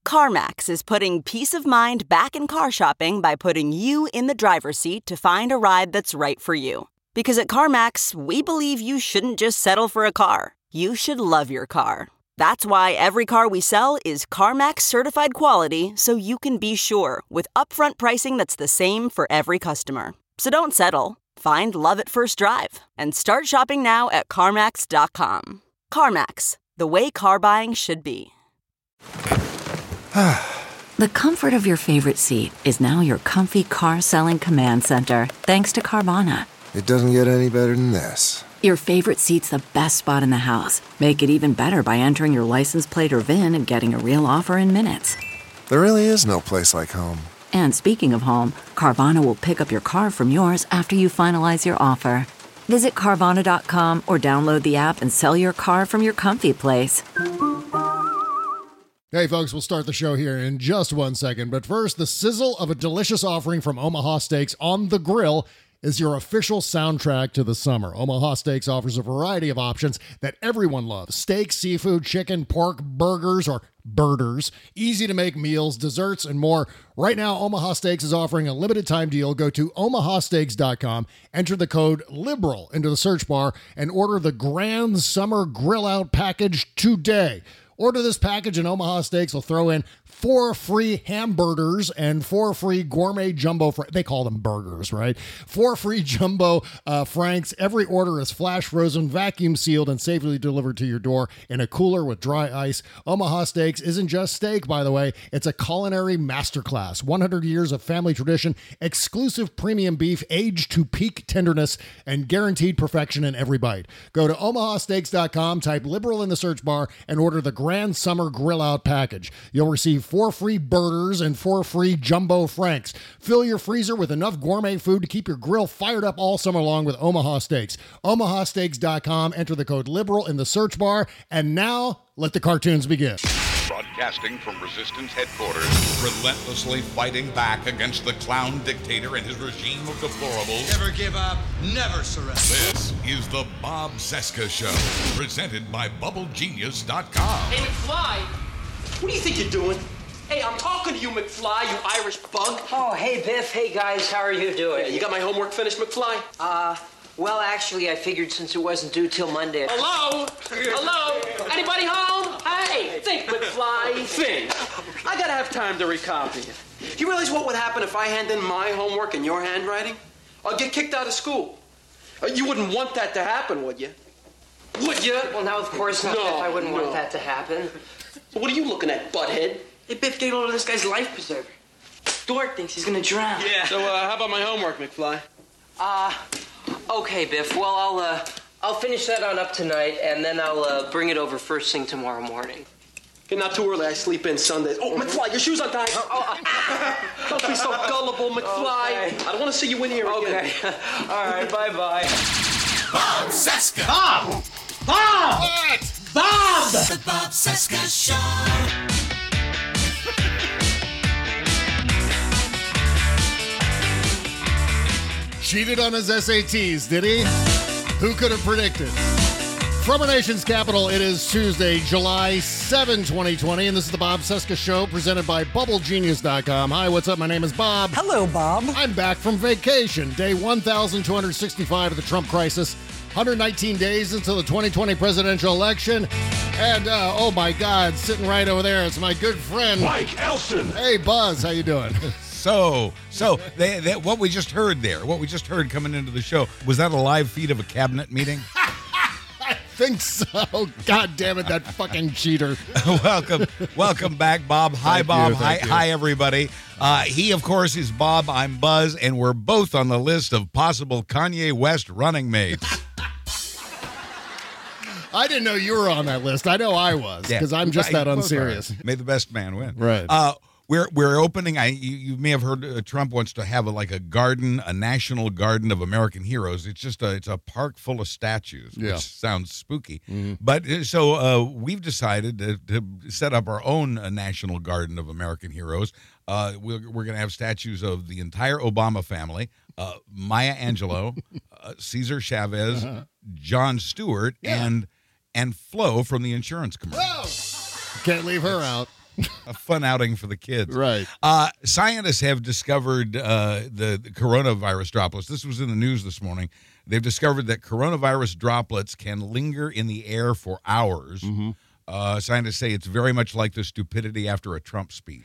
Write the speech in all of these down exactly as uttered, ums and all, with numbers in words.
CarMax is putting peace of mind back in car shopping by putting you in the driver's seat to find a ride that's right for you. Because at CarMax, we believe you shouldn't just settle for a car. You should love your car. That's why every car we sell is CarMax certified quality, so you can be sure with upfront pricing that's the same for every customer. So don't settle. Find love at first drive and start shopping now at CarMax dot com. CarMax, the way car buying should be. The comfort of your favorite seat is now your comfy car selling command center, thanks to Carvana. It doesn't get any better than this. Your favorite seat's the best spot in the house. Make it even better by entering your license plate or V I N and getting a real offer in minutes. There really is no place like home. And speaking of home, Carvana will pick up your car from yours after you finalize your offer. Visit Carvana dot com or download the app and sell your car from your comfy place. Hey, folks, we'll start the show here in just one second. But first, the sizzle of a delicious offering from Omaha Steaks on the grill is your official soundtrack to the summer. Omaha Steaks offers a variety of options that everyone loves. Steak, seafood, chicken, pork, burgers, or birders, easy-to-make meals, desserts, and more. Right now, Omaha Steaks is offering a limited-time deal. Go to omaha steaks dot com, enter the code LIBERAL into the search bar, and order the Grand Summer Grill Out Package today. Order this package and Omaha Steaks will throw in four free hamburgers and four free gourmet jumbo, fr- they call them burgers, right? Four free jumbo uh, franks. Every order is flash frozen, vacuum sealed, and safely delivered to your door in a cooler with dry ice. Omaha Steaks isn't just steak, by the way. It's a culinary masterclass. one hundred years of family tradition, exclusive premium beef aged to peak tenderness, and guaranteed perfection in every bite. Go to omaha steaks dot com, type liberal in the search bar, and order the Grand Summer Grill Out Package. You'll receive four free burgers and four free jumbo franks. Fill your freezer with enough gourmet food to keep your grill fired up all summer long with Omaha Steaks. omaha steaks dot com, enter the code LIBERAL in the search bar, and now let the cartoons begin. Broadcasting from Resistance Headquarters, relentlessly fighting back against the clown dictator and his regime of deplorables. Never give up, never surrender. This is the Bob Cesca Show, presented by bubble genius dot com. Hey, McFly, what do you think you're doing? Hey, I'm talking to you, McFly, you Irish bug. Oh, hey, Biff. Hey, guys, how are you doing? Yeah, you got my homework finished, McFly? Uh, well, actually, I figured since it wasn't due till Monday. Hello? Hello? Anybody home? Hey, think, McFly, think. I gotta have time to recopy it. You realize what would happen if I hand in my homework in your handwriting? I'll get kicked out of school. Uh, you wouldn't want that to happen, would you? Would you? Well, now, of course not, No, Biff. I wouldn't no. want that to happen. So what are you looking at, butthead? Hey, Biff, get a load of this guy's life preserver. Dork thinks he's gonna drown. Yeah. So, uh, how about my homework, McFly? Uh, okay, Biff. Well, I'll, uh, I'll finish that on up tonight, and then I'll, uh, bring it over first thing tomorrow morning. Okay, not too early. I sleep in Sundays. Oh, McFly, your shoes untied. Oh, oh. Don't be so gullible, McFly. Okay. I don't want to see you in here again. Okay. All right, bye-bye. Bob Cesca. Bob! Bob! What? Bob! The Bob Cesca Show. Cheated on his S A Ts, did he? Who could have predicted? From our nation's capital, it is Tuesday, July seventh, twenty twenty, and this is the Bob Cesca Show presented by bubble genius dot com. Hi, what's up? My name is Bob. Hello, Bob. I'm back from vacation, day one thousand two hundred sixty-five of the Trump crisis, one hundred nineteen days until the twenty twenty presidential election, and, uh, oh my God, sitting right over there, it's my good friend, Mike Elson. Hey, Buzz, how you doing? So, so they, they, what we just heard there, what we just heard coming into the show, was that a live feed of a cabinet meeting? I think so. God damn it, that fucking cheater. welcome, welcome back, Bob. Hi, Thank Bob. you, Hi, thank you. hi, everybody. Uh, he, of course, is Bob. I'm Buzz, and we're both on the list of possible Kanye West running mates. I didn't know you were on that list. I know I was, because Yeah. I'm just Right, that both unserious. are. May the best man win. Right. Uh, We're we're opening. I you, you may have heard uh, Trump wants to have a, like a garden, a national garden of American heroes. It's just a it's a park full of statues, Yeah. which sounds spooky. Mhm. But uh, so uh, we've decided to, to set up our own uh, national garden of American heroes. Uh, we're we're going to have statues of the entire Obama family, uh, Maya Angelou, uh, Cesar Chavez, Uh-huh. Jon Stewart, Yeah. and and Flo from the insurance commercial. Whoa! Can't leave her out. a fun outing for the kids. Right. Uh, scientists have discovered uh, the, the coronavirus droplets. This was in the news this morning. They've discovered that coronavirus droplets can linger in the air for hours. Mm-hmm. Uh, scientists say it's very much like the stupidity after a Trump speech.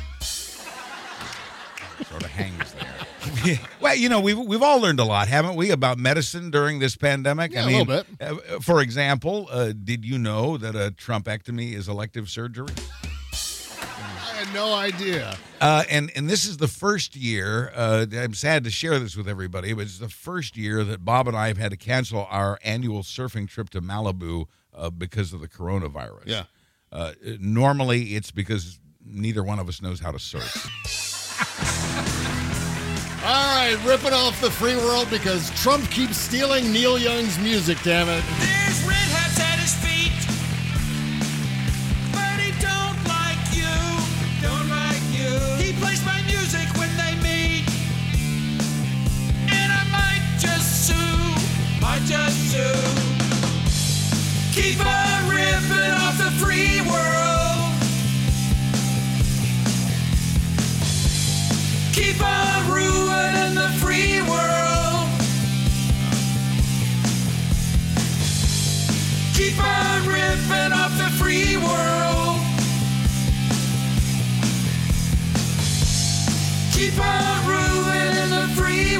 Sort of hangs there. Well, you know, we've we've all learned a lot, haven't we, about medicine during this pandemic? Yeah, I mean, a little bit. Uh, for example, uh, did you know that a Trumpectomy is elective surgery? I had no idea. Uh, and and this is the first year. Uh, I'm sad to share this with everybody, but it's the first year that Bob and I have had to cancel our annual surfing trip to Malibu uh, because of the coronavirus. Yeah. Uh, normally, it's because neither one of us knows how to surf. All right, ripping off the free world because Trump keeps stealing Neil Young's music, damn it. There's red hats at his feet, but he don't like you, don't like you. He plays my music when they meet, and I might just sue, might just sue. Keep on ripping off the free world. Keep on ruining the free world. Keep on ripping off the free world. Keep on ruining the free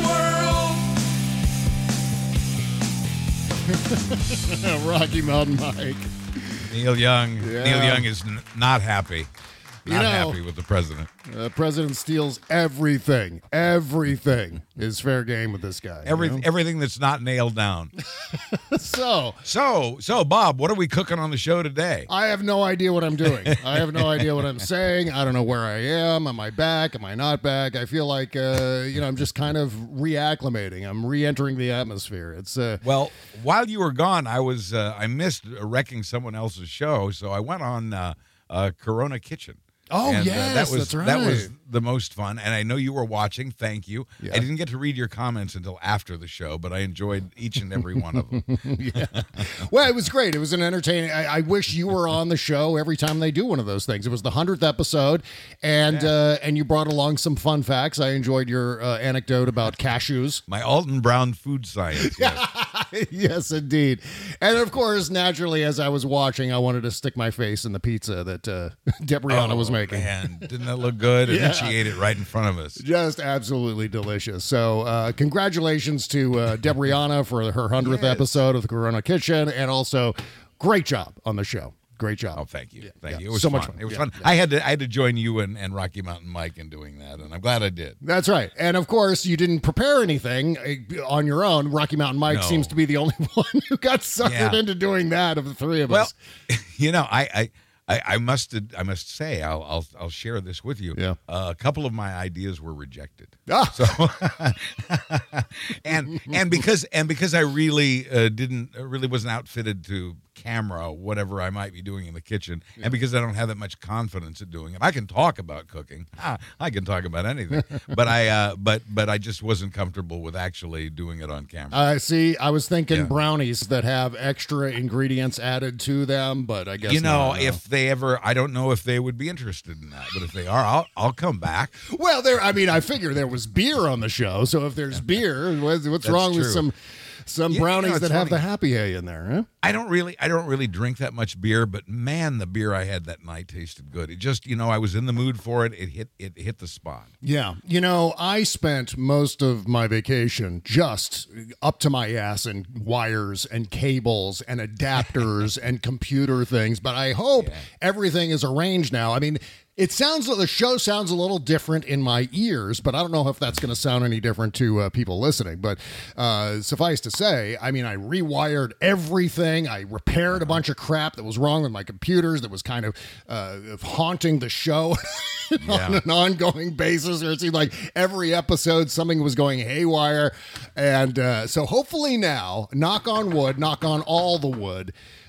world. Rocky Mountain Mike. Neil Young. Yeah. Neil Young is n- not happy. Not You know, happy with the president. The president steals everything. Everything is fair game with this guy. you Every, know? Everything that's not nailed down. So, So, so Bob, what are we cooking on the show today? I have no idea what I'm doing. I have no idea what I'm saying. I don't know where I am. Am I back? Am I not back? I feel like, uh, you know, I'm just kind of reacclimating. I'm re-entering the atmosphere. It's uh, Well, while you were gone, I was uh, I missed wrecking someone else's show, so I went on uh, uh, Corona Kitchen. Oh, And, uh, yes, that was, that's right. That was the most fun, and I know you were watching. Thank you. Yeah. I didn't get to read your comments until after the show, but I enjoyed each and every one of them. yeah. Well, it was great. It was an entertaining. I, I wish you were on the show every time they do one of those things. It was the hundredth episode, and Yeah. uh, and you brought along some fun facts. I enjoyed your uh, anecdote about cashews. My Alton Brown food science. Yes. Yes, indeed. And of course, naturally, as I was watching, I wanted to stick my face in the pizza that uh, Debriana was Oh, making. Man, didn't that look good? And Yeah. then she ate it right in front of us. Just absolutely delicious. So, uh, congratulations to uh, Debriana for her hundredth Yes. episode of the Corona Kitchen, and also great job on the show. Great job. Oh, thank you, thank yeah. you. It was So fun. much fun. It was Yeah, fun. yeah. I had to, I had to join you and, and Rocky Mountain Mike in doing that, and I'm glad I did. That's right. And of course, you didn't prepare anything uh, on your own. Rocky Mountain Mike No. seems to be the only one who got suckered Yeah. into doing that of the three of Well, us. you know, I, I, I, I must, I must say, I'll, I'll, I'll share this with you. Yeah. Uh, a couple of my ideas were rejected. Ah. So, and and because and because I really uh, didn't, really wasn't outfitted to camera whatever I might be doing in the kitchen, and because I don't have that much confidence at doing it, I can talk about cooking. Ah, I can talk about anything, but I, uh, but but I just wasn't comfortable with actually doing it on camera. I see. I was thinking Yeah. brownies that have extra ingredients added to them, but I guess you know, not, no. if they ever, I don't know if they would be interested in that, but if they are, I'll I'll come back. Well, there. I mean, I figure there was beer on the show, so if there's beer, what's, what's That's wrong with true. some some You- you know, brownies it's that have funny. the happy hay in there? Huh? I don't really, I don't really drink that much beer, but man, the beer I had that night tasted good. It just, you know, I was in the mood for it. It hit, it hit the spot. Yeah. You know, I spent most of my vacation just up to my ass in wires and cables and adapters and computer things, but I hope everything is arranged now. I mean, it sounds, the show sounds a little different in my ears, but I don't know if that's going to sound any different to uh, people listening. But uh, suffice to say, I mean, I rewired everything. I repaired a bunch of crap that was wrong with my computers that was kind of uh, haunting the show on Yeah. an ongoing basis. Or it seemed like every episode something was going haywire. And uh, so hopefully now, knock on wood, knock on all the wood,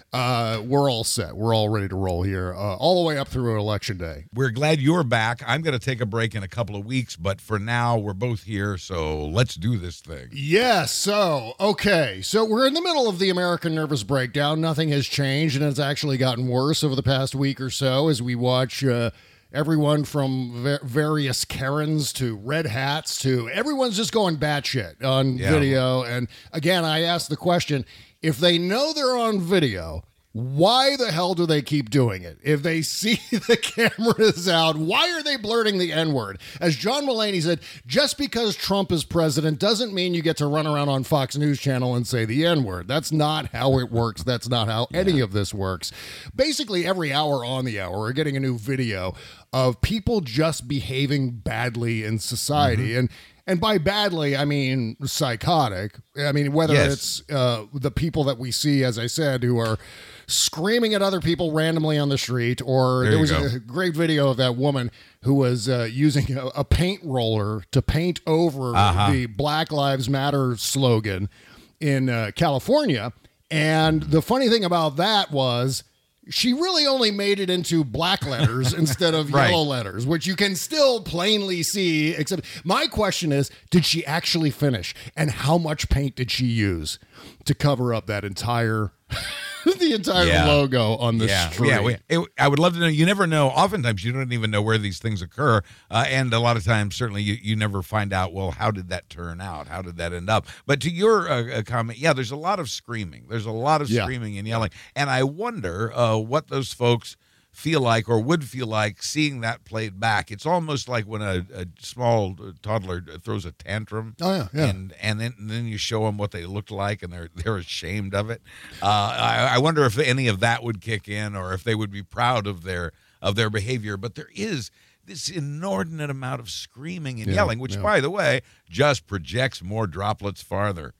uh, we're all set. We're all ready to roll here, uh, all the way up through Election Day. We're glad you're back. I'm going to take a break in a couple of weeks, but for now, we're both here, so let's do this thing. Yes, so, okay. So we're in the middle of the American Nervous Breakdown. Nothing has changed, and it's actually gotten worse over the past week or so as we watch uh, everyone from va- various Karens to red hats to everyone's just going batshit on Yeah. video. And again, I asked the question, if they know they're on video, why the hell do they keep doing it? If they see the cameras out, why are they blurting the N-word? As John Mulaney said, just because Trump is president doesn't mean you get to run around on Fox News Channel and say the N-word. That's not how it works. That's not how any of this works. Basically, every hour on the hour, we're getting a new video of people just behaving badly in society. Mm-hmm. And And by badly, I mean psychotic. I mean, whether Yes. it's uh, the people that we see, as I said, who are screaming at other people randomly on the street, or There there you was go. a great video of that woman who was uh, using a, a paint roller to paint over Uh-huh. the Black Lives Matter slogan in uh, California. And the funny thing about that was, she really only made it into black letters instead of Right. yellow letters, which you can still plainly see. Except my question is, did she actually finish? And how much paint did she use to cover up that entire, the entire Yeah. logo on the yeah, street? yeah. We, it, I would love to know. You never know. Oftentimes, you don't even know where these things occur, uh, and a lot of times, certainly, you, you never find out. Well, how did that turn out? How did that end up? But to your uh, uh, comment, yeah, there's a lot of screaming. There's a lot of Yeah. screaming and yelling, and I wonder uh, what those folks feel like or would feel like seeing that played back. It's almost like when a, a small toddler throws a tantrum. Oh, yeah, yeah. And and then and then you show them what they looked like, and they're they're ashamed of it. Uh, I, I wonder if any of that would kick in, or if they would be proud of their of their behavior. But there is this inordinate amount of screaming and Yeah, yelling, which, yeah. by the way, just projects more droplets farther.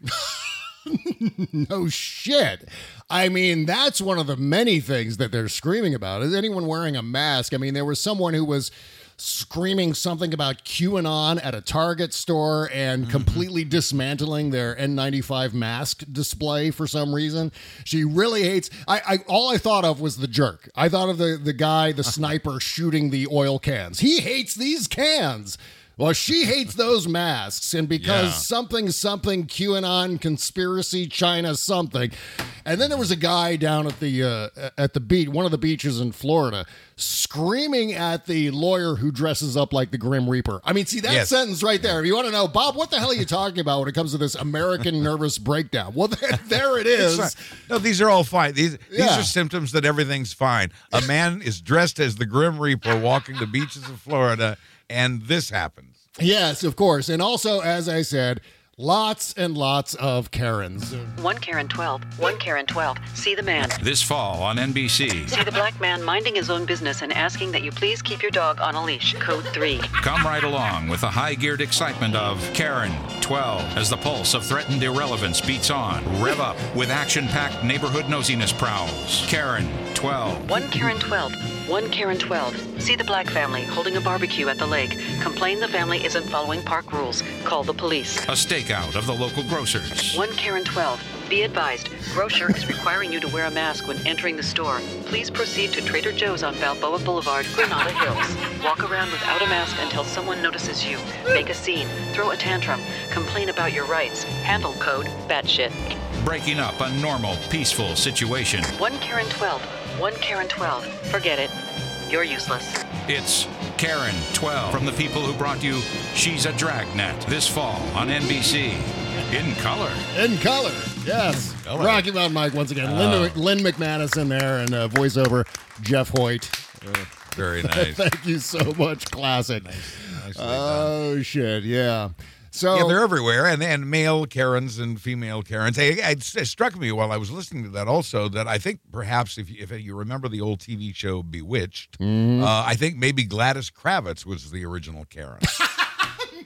No shit. I mean, that's one of the many things that they're screaming about. Is anyone wearing a mask? I mean, there was someone who was screaming something about QAnon at a Target store and Mm-hmm. completely dismantling their N ninety-five mask display for some reason. She really hates. I, I all I thought of was the jerk. I thought of the the guy, the sniper shooting the oil cans. He hates these cans. Well, she hates those masks, and because Yeah. something, something, QAnon, conspiracy, China, something. And then there was a guy down at the uh, at the beach, one of the beaches in Florida, screaming at the lawyer who dresses up like the Grim Reaper. I mean, see, that Yes. sentence right there. If you want to know, Bob, what the hell are you talking about when it comes to this American nervous breakdown? Well, there, there it is. It's fine. No, these are all fine. These these Yeah. are symptoms that everything's fine. A man is dressed as the Grim Reaper walking the beaches of Florida, and this happens. Yes, of course. And also, as I said, lots and lots of Karens. One Karen twelve, one Karen twelve. See the man. This fall on N B C. See the black man minding his own business and asking that you please keep your dog on a leash. Code three. Come right along with the high-geared excitement of Karen twelve as the pulse of threatened irrelevance beats on. Rev up with action-packed neighborhood nosiness prowls. Karen twelve. One Karen twelve, one Karen twelve. See the black family holding a barbecue at the lake. Complain the family isn't following park rules. Call the police. A stakeout of the local grocers. One Karen twelve. Be advised, grocer is requiring you to wear a mask when entering the store. Please proceed to Trader Joe's on Balboa Boulevard, Granada Hills. Walk around without a mask until someone notices you. Make a scene, throw a tantrum, complain about your rights. Handle code batshit. Breaking up a normal, peaceful situation. One Karen twelve, one Karen twelve. Forget it. You're useless. It's Karen twelve from the people who brought you She's a Dragnet this fall on N B C. In color. In color, yes. Color. Rocky Mountain Mike once again. Oh. Lynn, Lynn McManus in there, and uh, voiceover Jeff Hoyt. Very nice. Thank you so much, classic. Nicely Oh shit, yeah. So Yeah, they're everywhere, and and male Karens and female Karens. Hey, it, it struck me while I was listening to that also that I think perhaps if you, if you remember the old T V show Bewitched, Mm-hmm. uh, I think maybe Gladys Kravitz was the original Karen.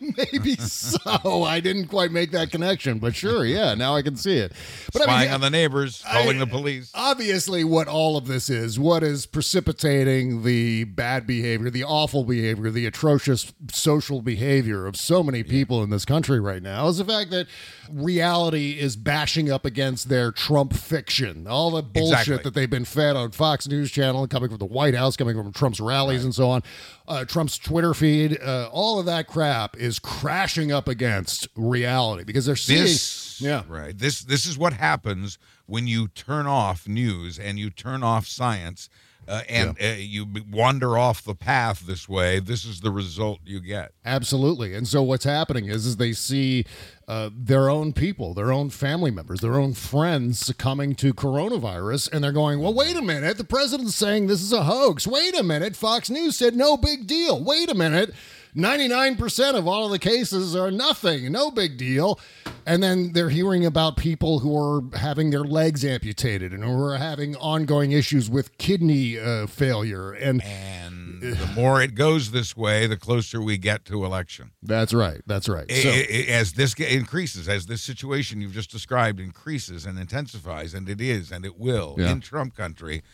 Maybe so. I didn't quite make that connection, but sure, yeah, now I can see it. But Spying I mean, on the neighbors, calling I, the police. Obviously, what all of this is, what is precipitating the bad behavior, the awful behavior, the atrocious social behavior of so many people in this country right now is the fact that reality is bashing up against their Trump fiction. All the bullshit Exactly. that they've been fed on Fox News Channel, coming from the White House, coming from Trump's rallies right. and so on, uh, Trump's Twitter feed, uh, all of that crap is crashing up against reality because they're seeing... This, yeah. Right. This, this is what happens when you turn off news and you turn off science uh, and yeah. uh, you wander off the path this way. This is the result you get. Absolutely. And so what's happening is, is they see uh, their own people, their own family members, their own friends succumbing to coronavirus. And they're going, well, wait a minute. The president's saying this is a hoax. Wait a minute. Fox News said no big deal. Wait a minute. ninety-nine percent of all of the cases are nothing, no big deal. And then they're hearing about people who are having their legs amputated and who are having ongoing issues with kidney uh, failure. And, and the more it goes this way, the closer we get to election. That's right. That's right. It, so, it, as this increases, as this situation you've just described increases and intensifies, and it is, and it will, yeah. in Trump country,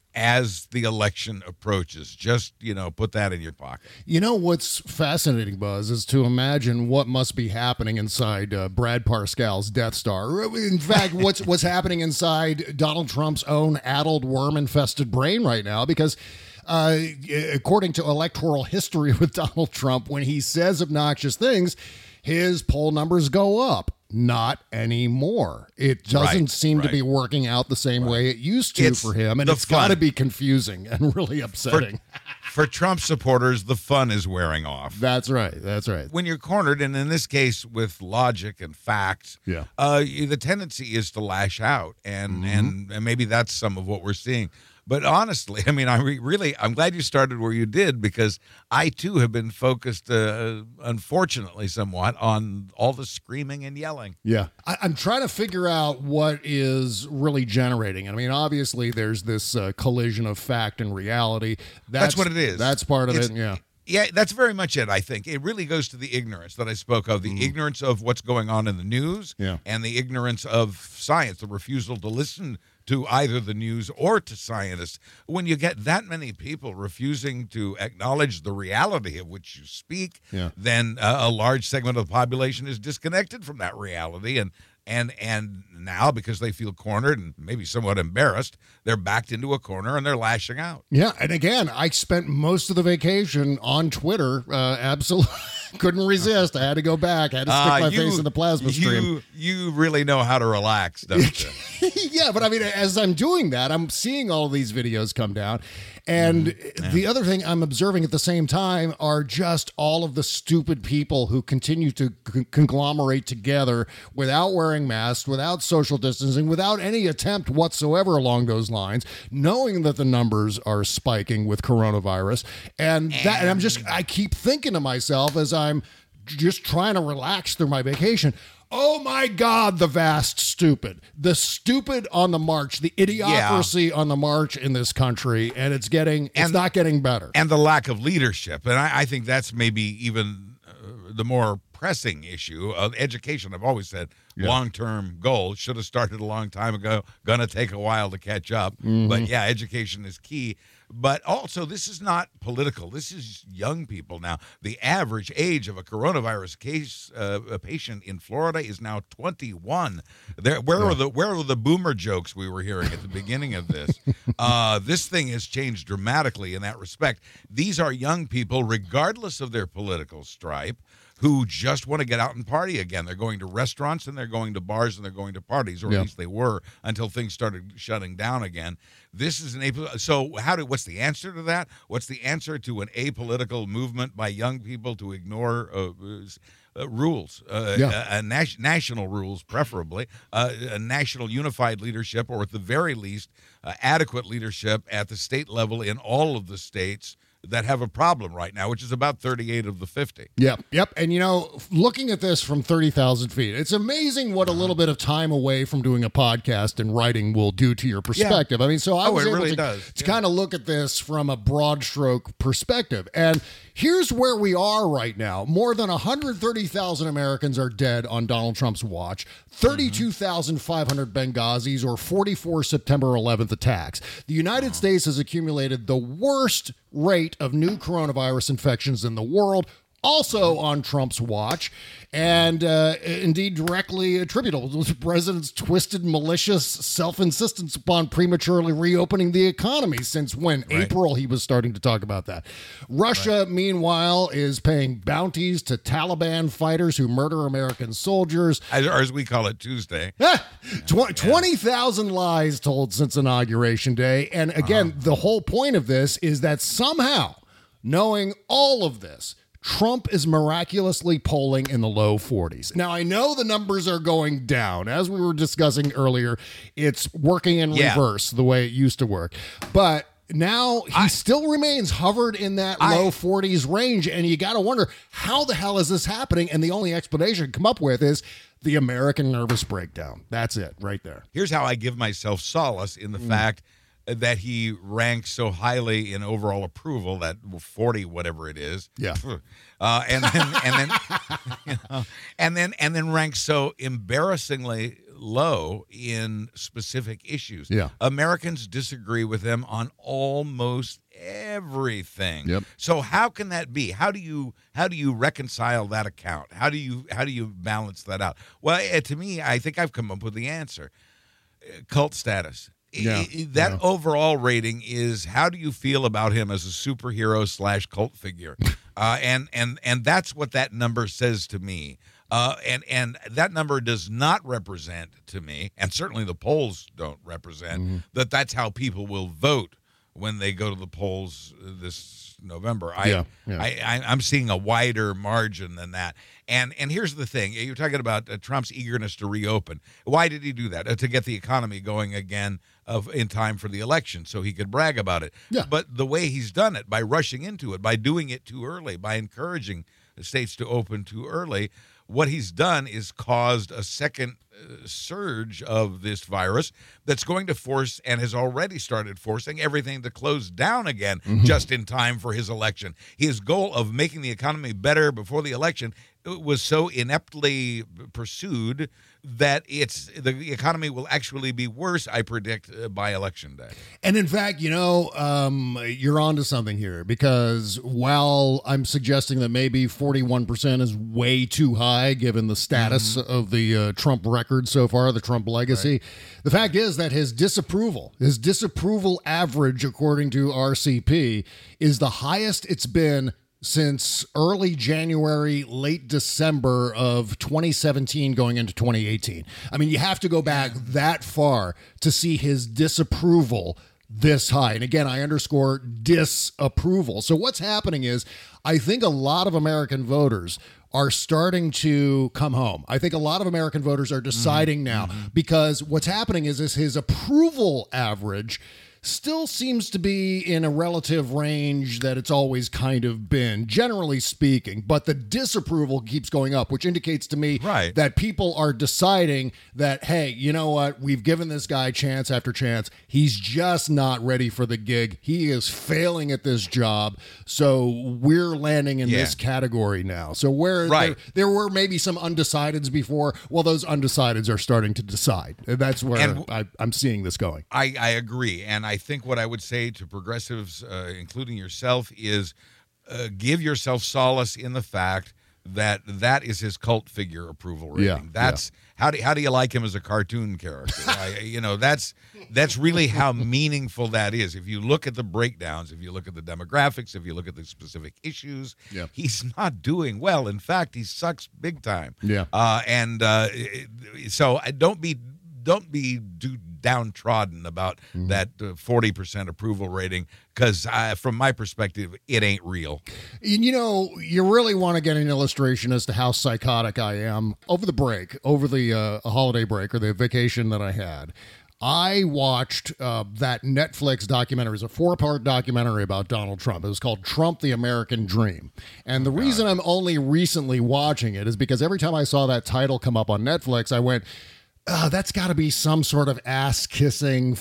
as the election approaches. Just, you know, put that in your pocket. You know what's fascinating, Buzz, is to imagine what must be happening inside uh, Brad Parscale's Death Star. In fact, what's what's happening inside Donald Trump's own addled, worm-infested brain right now, because uh, according to electoral history with Donald Trump, when he says obnoxious things, his poll numbers go up. Not anymore. It doesn't right, seem right. to be working out the same right. way it used to it's for him, and it's got to be confusing and really upsetting. For, for Trump supporters, the fun is wearing off. That's right. That's right. When you're cornered, and in this case with logic and facts, yeah, uh, you, the tendency is to lash out, and, mm-hmm. and and maybe that's some of what we're seeing. But honestly, I mean, I re- really, I'm glad you started where you did, because I too have been focused, uh, unfortunately, somewhat on all the screaming and yelling. Yeah, I, I'm trying to figure out what is really generating. I mean, obviously, there's this uh, collision of fact and reality. That's, that's what it is. That's part of it's, it. Yeah. Yeah, that's very much it, I think. It really goes to the ignorance that I spoke of, the mm. ignorance of what's going on in the news, yeah. and the ignorance of science, the refusal to listen to either the news or to scientists. When you get that many people refusing to acknowledge the reality of which you speak, yeah. then uh, a large segment of the population is disconnected from that reality. And And and now, because they feel cornered and maybe somewhat embarrassed, they're backed into a corner and they're lashing out. Yeah, and again, I spent most of the vacation on Twitter. Uh, absolutely couldn't resist. I had to go back. I had to stick uh, my you, face in the plasma stream. You, you really know how to relax, don't you? Yeah, but I mean, as I'm doing that, I'm seeing all of these videos come down. And mm, yeah. the other thing I'm observing at the same time are just all of the stupid people who continue to c- conglomerate together without wearing masks, without social distancing, without any attempt whatsoever along those lines, knowing that the numbers are spiking with coronavirus. And that, and I'm just, I keep thinking to myself as I'm just trying to relax through my vacation, oh my God, the vast stupid. The stupid on the march, the idiocracy yeah. on the march in this country, and it's getting, it's and, not getting better. And the lack of leadership. And I, I think that's maybe even uh, the more pressing issue of education. I've always said yeah. long-term goal should have started a long time ago. Gonna take a while to catch up. Mm-hmm. But yeah, education is key. But also, this is not political. This is young people now. The average age of a coronavirus case, uh, a patient in Florida is now twenty-one. There, where yeah. were the where were the boomer jokes we were hearing at the beginning of this? uh, this thing has changed dramatically in that respect. These are young people, regardless of their political stripe, who just want to get out and party again. They're going to restaurants and they're going to bars and they're going to parties, or yeah. at least they were until things started shutting down again. This is an apolitical. So, how do? What's the answer to that? What's the answer to an apolitical movement by young people to ignore uh, uh, rules, uh, yeah. uh, nas- national rules, preferably uh, a national unified leadership, or at the very least, uh, adequate leadership at the state level in all of the states, that have a problem right now, which is about thirty-eight of the fifty. Yep, yep. And, you know, looking at this from thirty thousand feet, it's amazing what a little bit of time away from doing a podcast and writing will do to your perspective. Yeah. I mean, so I oh, was it able really to, does. to yeah. kind of look at this from a broad stroke perspective. And here's where we are right now. More than one hundred thirty thousand Americans are dead on Donald Trump's watch, thirty-two thousand five hundred Benghazis or forty-four September eleventh attacks. The United oh. States has accumulated the worst rate of new coronavirus infections in the world, also on Trump's watch, and uh, indeed directly attributable to the president's twisted, malicious self-insistence upon prematurely reopening the economy. Since when? Right. April, he was starting to talk about that. Russia, right. meanwhile, is paying bounties to Taliban fighters who murder American soldiers. As, or as we call it, Tuesday. Ah, tw- twenty thousand lies told since Inauguration Day. And again, uh-huh. the whole point of this is that somehow, knowing all of this, Trump is miraculously polling in the low forties. Now, I know the numbers are going down. As we were discussing earlier, it's working in yeah. reverse the way it used to work. But now he I, still remains hovered in that I, low forties range, and you got to wonder, how the hell is this happening? And the only explanation to come up with is the American nervous breakdown. That's it right there. Here's how I give myself solace in the mm. fact that he ranks so highly in overall approval, that forty whatever it is. Yeah. Uh, and then and then you know, and then and then ranks so embarrassingly low in specific issues. Yeah. Americans disagree with them on almost everything. Yep. So how can that be? How do you how do you reconcile that account? How do you how do you balance that out? Well, uh, to me, I think I've come up with the answer. Uh, cult status. Yeah, that yeah. overall rating is, how do you feel about him as a superhero slash cult figure? uh, and and and that's what that number says to me. Uh, and and that number does not represent to me, and certainly the polls don't represent mm-hmm. that. That's how people will vote when they go to the polls this November. I, yeah, yeah. I, I I'm seeing a wider margin than that. And and here's the thing: you're talking about uh, Trump's eagerness to reopen. Why did he do that? Uh, to get the economy going again of in time for the election, so he could brag about it. Yeah. But the way he's done it, by rushing into it, by doing it too early, by encouraging the states to open too early, what he's done is caused a second uh, surge of this virus that's going to force, and has already started forcing, everything to close down again mm-hmm. just in time for his election. His goal of making the economy better before the election was so ineptly pursued that it's the economy will actually be worse, I predict, uh, by election day. And in fact, you know, um, you're onto something here, because while I'm suggesting that maybe forty-one percent is way too high given the status mm-hmm. of the uh, Trump record so far, the Trump legacy, right. the fact is that his disapproval, his disapproval average, according to R C P, is the highest it's been since early January, late December of twenty seventeen going into twenty eighteen. I mean, you have to go back that far to see his disapproval this high. And again, I underscore disapproval. So what's happening is, I think a lot of American voters are starting to come home. I think a lot of American voters are deciding mm-hmm. now, because what's happening is, is his approval average still seems to be in a relative range that it's always kind of been, generally speaking, but the disapproval keeps going up, which indicates to me right. that people are deciding that, hey, you know what, we've given this guy chance after chance. He's just not ready for the gig. He is failing at this job, so we're landing in yeah. this category now. So where right. there, there were maybe some undecideds before, well, those undecideds are starting to decide. That's where and I, I'm seeing this going. I, I agree, and I I think what I would say to progressives, uh, including yourself, is uh, give yourself solace in the fact that that is his cult figure approval rating. Yeah, that's yeah. how do how do you like him as a cartoon character? I, you know, that's that's really how meaningful that is. If you look at the breakdowns, if you look at the demographics, if you look at the specific issues, yeah. he's not doing well. In fact, he sucks big time. Yeah, uh, and uh, so don't be don't be do. downtrodden about mm-hmm. that uh, forty percent approval rating, because uh, from my perspective, it ain't real. You know, you really want to get an illustration as to how psychotic I am. Over the break, over the uh, holiday break or the vacation that I had, I watched uh, that Netflix documentary. It was a four-part documentary about Donald Trump. It was called Trump, the American Dream. And the reason I'm only recently watching it is because every time I saw that title come up on Netflix, I went, oh, that's got to be some sort of ass-kissing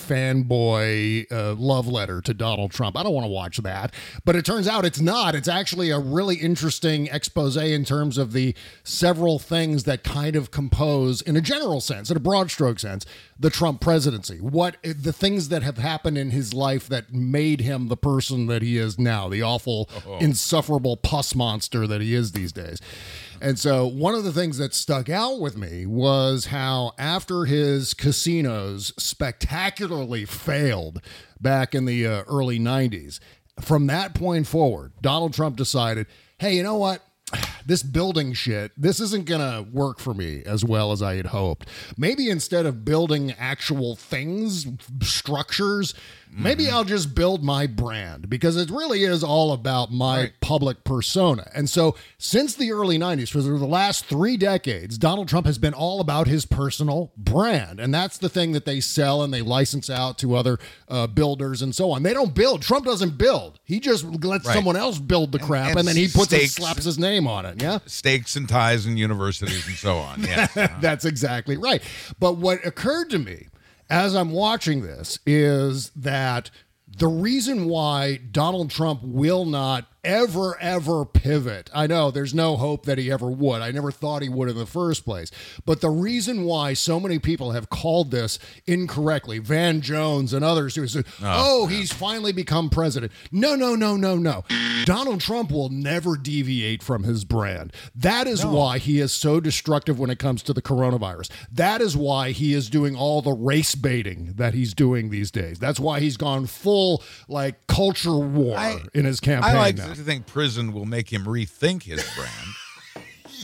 fanboy uh, love letter to Donald Trump. I don't want to watch that. But it turns out it's not. It's actually a really interesting expose in terms of the several things that kind of compose, in a general sense, in a broad stroke sense, the Trump presidency. What the things that have happened in his life that made him the person that he is now, the awful, oh. insufferable pus monster that he is these days. And so one of the things that stuck out with me was how after his casinos spectacularly failed back in the uh, early nineties, from that point forward, Donald Trump decided, hey, you know what? This building shit, this isn't going to work for me as well as I had hoped. Maybe instead of building actual things, structures, maybe I'll just build my brand, because it really is all about my right. public persona. And so since the early nineties, for the last three decades, Donald Trump has been all about his personal brand. And that's the thing that they sell and they license out to other uh, builders and so on. They don't build. Trump doesn't build. He just lets right. someone else build the crap, and, and, and then he puts and slaps his name on it. Yeah. Stakes and ties in universities and so on. Yes. That's exactly right. But what occurred to me as I'm watching this is that the reason why Donald Trump will not ever, ever pivot. I know there's no hope that he ever would. I never thought he would in the first place. But the reason why so many people have called this incorrectly, Van Jones and others who said, oh, oh he's finally become president. No, no, no, no, no. Donald Trump will never deviate from his brand. That is no. why he is so destructive when it comes to the coronavirus. That is why he is doing all the race baiting that he's doing these days. That's why he's gone full like culture war I, in his campaign I like now. to think prison will make him rethink his brand.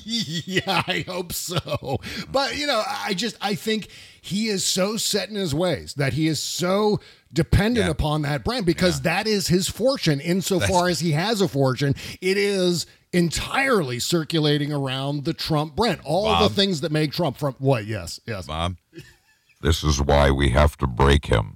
Yeah, I hope so. But, you know, I just, I think he is so set in his ways that he is so dependent yeah. upon that brand, because yeah. that is his fortune. Insofar That's... as he has a fortune, it is entirely circulating around the Trump brand. All Bob, the things that make Trump from what? Yes, yes. Bob, this is why we have to break him.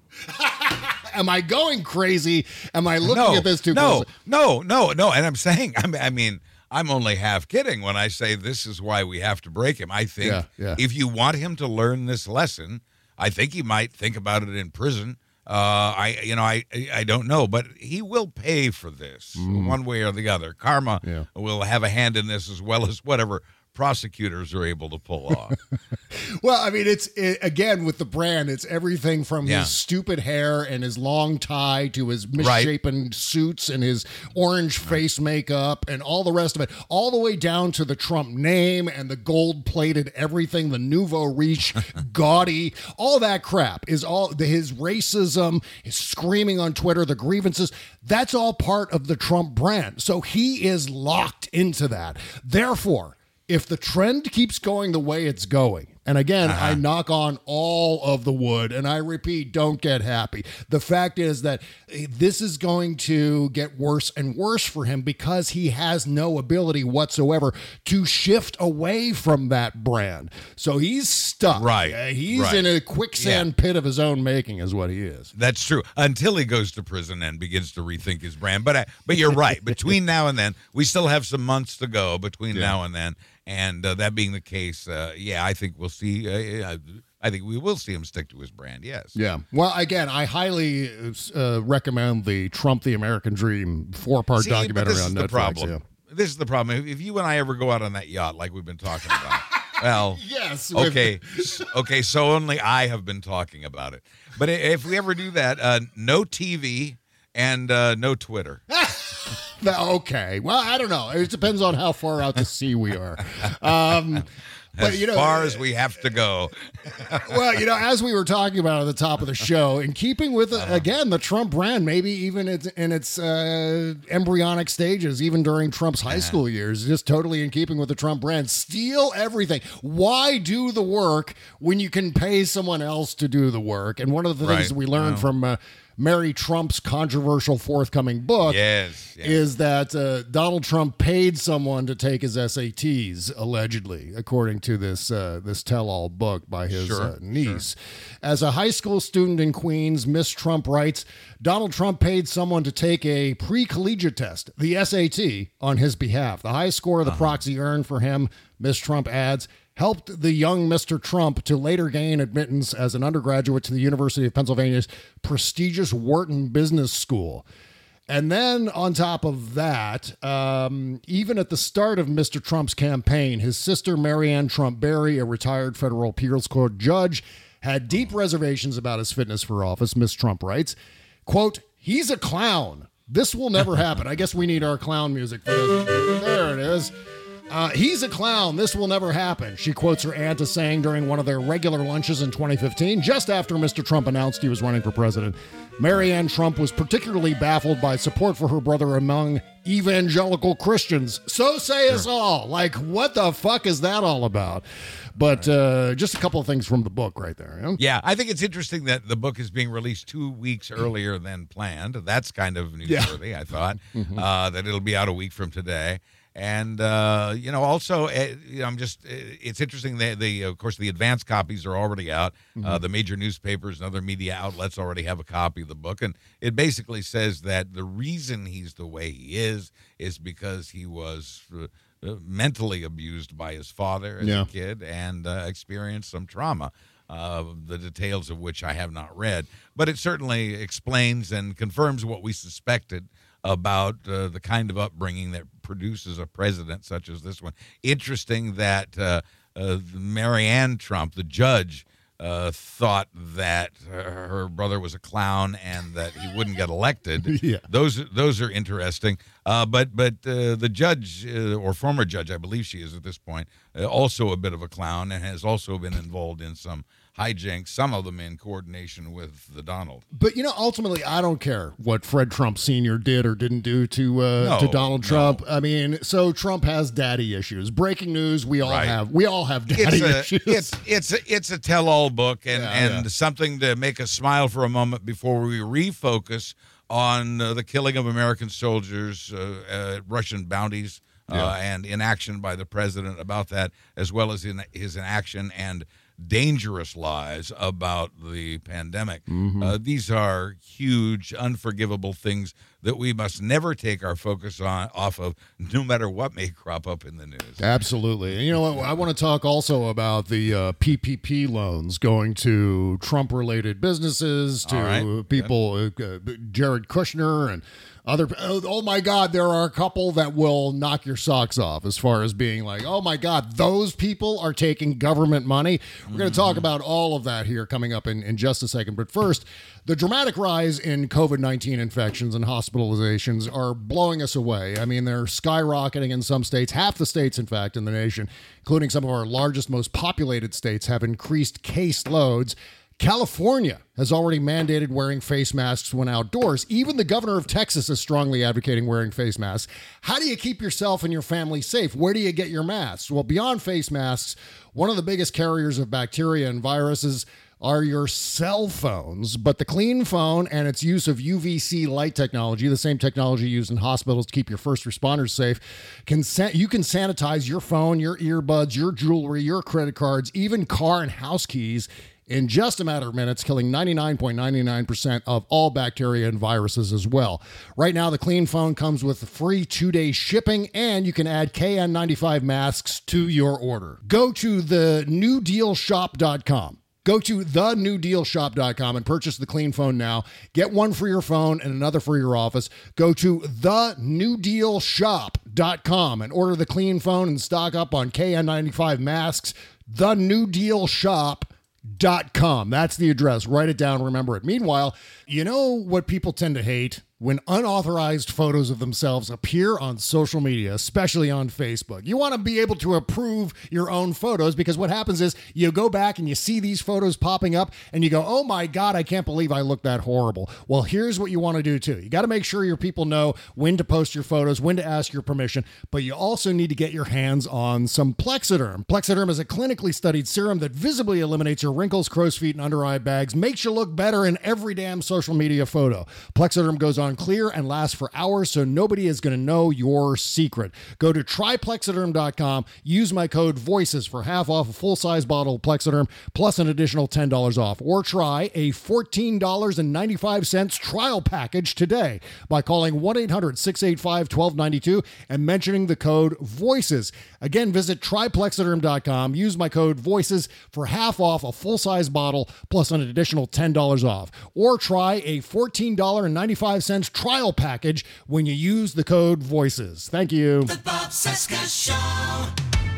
Am I going crazy? Am I looking no, at this too no, closely? No, no, no. And I'm saying, I mean, I'm only half kidding when I say this is why we have to break him. I think yeah, yeah. if you want him to learn this lesson, I think he might think about it in prison. Uh, I, you know, I, I don't know, but he will pay for this mm. one way or the other. Karma yeah. will have a hand in this as well as whatever prosecutors are able to pull off. Well, I mean, it's it, again with the brand, it's everything from yeah. his stupid hair and his long tie to his misshapen right. suits and his orange right. face makeup and all the rest of it, all the way down to the Trump name and the gold-plated everything, the nouveau riche, gaudy, all that crap is all the, his racism, his screaming on Twitter, the grievances. That's all part of the Trump brand. So he is locked into that. Therefore, if the trend keeps going the way it's going, and again, uh-huh. I knock on all of the wood, and I repeat, don't get happy. The fact is that this is going to get worse and worse for him because he has no ability whatsoever to shift away from that brand. So he's stuck. Right. Uh, he's right. in a quicksand yeah. pit of his own making is what he is. That's true. Until he goes to prison and begins to rethink his brand. But, uh, but you're right. Between now and then, we still have some months to go between yeah. now and then. And uh, that being the case, uh, yeah, I think we'll see. Uh, I think we will see him stick to his brand. Yes. Yeah. Well, again, I highly uh, recommend the Trump, the American Dream four-part see, documentary this on is Netflix. The problem. Yeah. This is the problem. If you and I ever go out on that yacht, like we've been talking about, well, yes. Okay. okay. So only I have been talking about it. But if we ever do that, uh, no T V and uh, no Twitter. Okay. Well, I don't know. It depends on how far out to sea we are. Um, but, as you know, far as we have to go. Well, you know, as we were talking about at the top of the show, in keeping with, uh, again, the Trump brand, maybe even it's in its uh, embryonic stages, even during Trump's high school years, just totally in keeping with the Trump brand, steal everything. Why do the work when you can pay someone else to do the work? And one of the right. things we learned well. from uh, Mary Trump's controversial forthcoming book yes, yes. is that uh, Donald Trump paid someone to take his S A Ts, allegedly, according to this uh, this tell-all book by his Sure, uh, niece. Sure. As a high school student in Queens, Miss Trump writes, Donald Trump paid someone to take a pre-collegiate test, the S A T, on his behalf. The high score the uh-huh. proxy earned for him, Miss Trump adds, helped the young Mister Trump to later gain admittance as an undergraduate to the University of Pennsylvania's prestigious Wharton Business School. And then on top of that, um, even at the start of Mister Trump's campaign, his sister Marianne Trump Berry, a retired federal appeals court judge, had deep reservations about his fitness for office. Miss Trump writes, quote, he's a clown. This will never happen. I guess we need our clown music for this. There it is. Uh, he's a clown. This will never happen. She quotes her aunt as saying during one of their regular lunches in twenty fifteen, just after Mister Trump announced he was running for president. Marianne Trump was particularly baffled by support for her brother among evangelical Christians. So say us all. Like, what the fuck is that all about? But uh, just a couple of things from the book right there. You know? Yeah, I think it's interesting that the book is being released two weeks earlier than planned. That's kind of newsworthy, yeah. I thought, mm-hmm. uh, that it'll be out a week from today. And, uh, you know, also, uh, you know, I'm just, uh, it's interesting that, the, of course, the advance copies are already out. Mm-hmm. Uh, the major newspapers and other media outlets already have a copy of the book. And it basically says that the reason he's the way he is is because he was uh, mentally abused by his father as yeah. a kid and uh, experienced some trauma. Uh, the details of which I have not read. But it certainly explains and confirms what we suspected about uh, the kind of upbringing that produces a president such as this one. Interesting that uh, uh, Marianne Trump, the judge, uh, thought that uh, her brother was a clown and that he wouldn't get elected. yeah. Those those are interesting. Uh, but but uh, the judge, uh, or former judge, I believe she is at this point, uh, also a bit of a clown and has also been involved in some hijinks, some of them in coordination with the Donald. But, you know, ultimately, I don't care what Fred Trump Senior did or didn't do to uh, no, to Donald Trump. No. I mean, so Trump has daddy issues. Breaking news, we all right. have. We all have daddy it's a, issues. It's it's a, it's a tell-all book and, yeah, and yeah. something to make us smile for a moment before we refocus on uh, the killing of American soldiers, uh, uh, Russian bounties, uh, yeah. and inaction by the president about that, as well as in his inaction and dangerous lies about the pandemic. Mm-hmm. Uh, these are huge, unforgivable things that we must never take our focus on off of, no matter what may crop up in the news. Absolutely. And you know what? I want to talk also about the uh, P P P loans going to Trump-related businesses, to right. people, uh, Jared Kushner and other. Oh, oh my God, there are a couple that will knock your socks off as far as being like, oh my God, those people are taking government money. We're mm-hmm. going to talk about all of that here coming up in, in just a second. But first, the dramatic rise in COVID nineteen infections and hospitalizations are blowing us away. I mean, they're skyrocketing in some states. Half the states, in fact, in the nation, including some of our largest, most populated states, have increased case loads. California has already mandated wearing face masks when outdoors. Even the governor of Texas is strongly advocating wearing face masks. How do you keep yourself and your family safe? Where do you get your masks? Well, beyond face masks, one of the biggest carriers of bacteria and viruses are your cell phones. But the Clean Phone and its use of U V C light technology, the same technology used in hospitals to keep your first responders safe, can sa- you can sanitize your phone, your earbuds, your jewelry, your credit cards, even car and house keys in just a matter of minutes, killing ninety-nine point nine nine percent of all bacteria and viruses as well. Right now, the Clean Phone comes with free two-day shipping, and you can add K N ninety-five masks to your order. Go to the new deal shop dot com. Go to the new deal shop dot com and purchase the Clean Phone now. Get one for your phone and another for your office. Go to the new deal shop dot com and order the Clean Phone and stock up on K N ninety-five masks. the new deal shop dot com. That's the address. Write it down. Remember it. Meanwhile, you know what people tend to hate? When unauthorized photos of themselves appear on social media, especially on Facebook. You want to be able to approve your own photos, because what happens is you go back and you see these photos popping up and you go, oh my God, I can't believe I look that horrible. Well, here's what you want to do too. You got to make sure your people know when to post your photos, when to ask your permission, but you also need to get your hands on some Plexiderm. Plexiderm is a clinically studied serum that visibly eliminates your wrinkles, crow's feet, and under eye bags, makes you look better in every damn social media photo. Plexiderm goes on on clear and last for hours, so nobody is going to know your secret. Go to try plexiderm dot com. Use my code VOICES for half off a full-size bottle of Plexiderm plus an additional ten dollars off. Or try a fourteen dollars and ninety-five cents trial package today by calling one eight hundred six eight five one two nine two and mentioning the code VOICES. Again, visit try plexiderm dot com. Use my code VOICES for half off a full-size bottle plus an additional ten dollars off. Or try a fourteen dollars and ninety-five cents trial package when you use the code VOICES. Thank you. The Bob Cesca Show.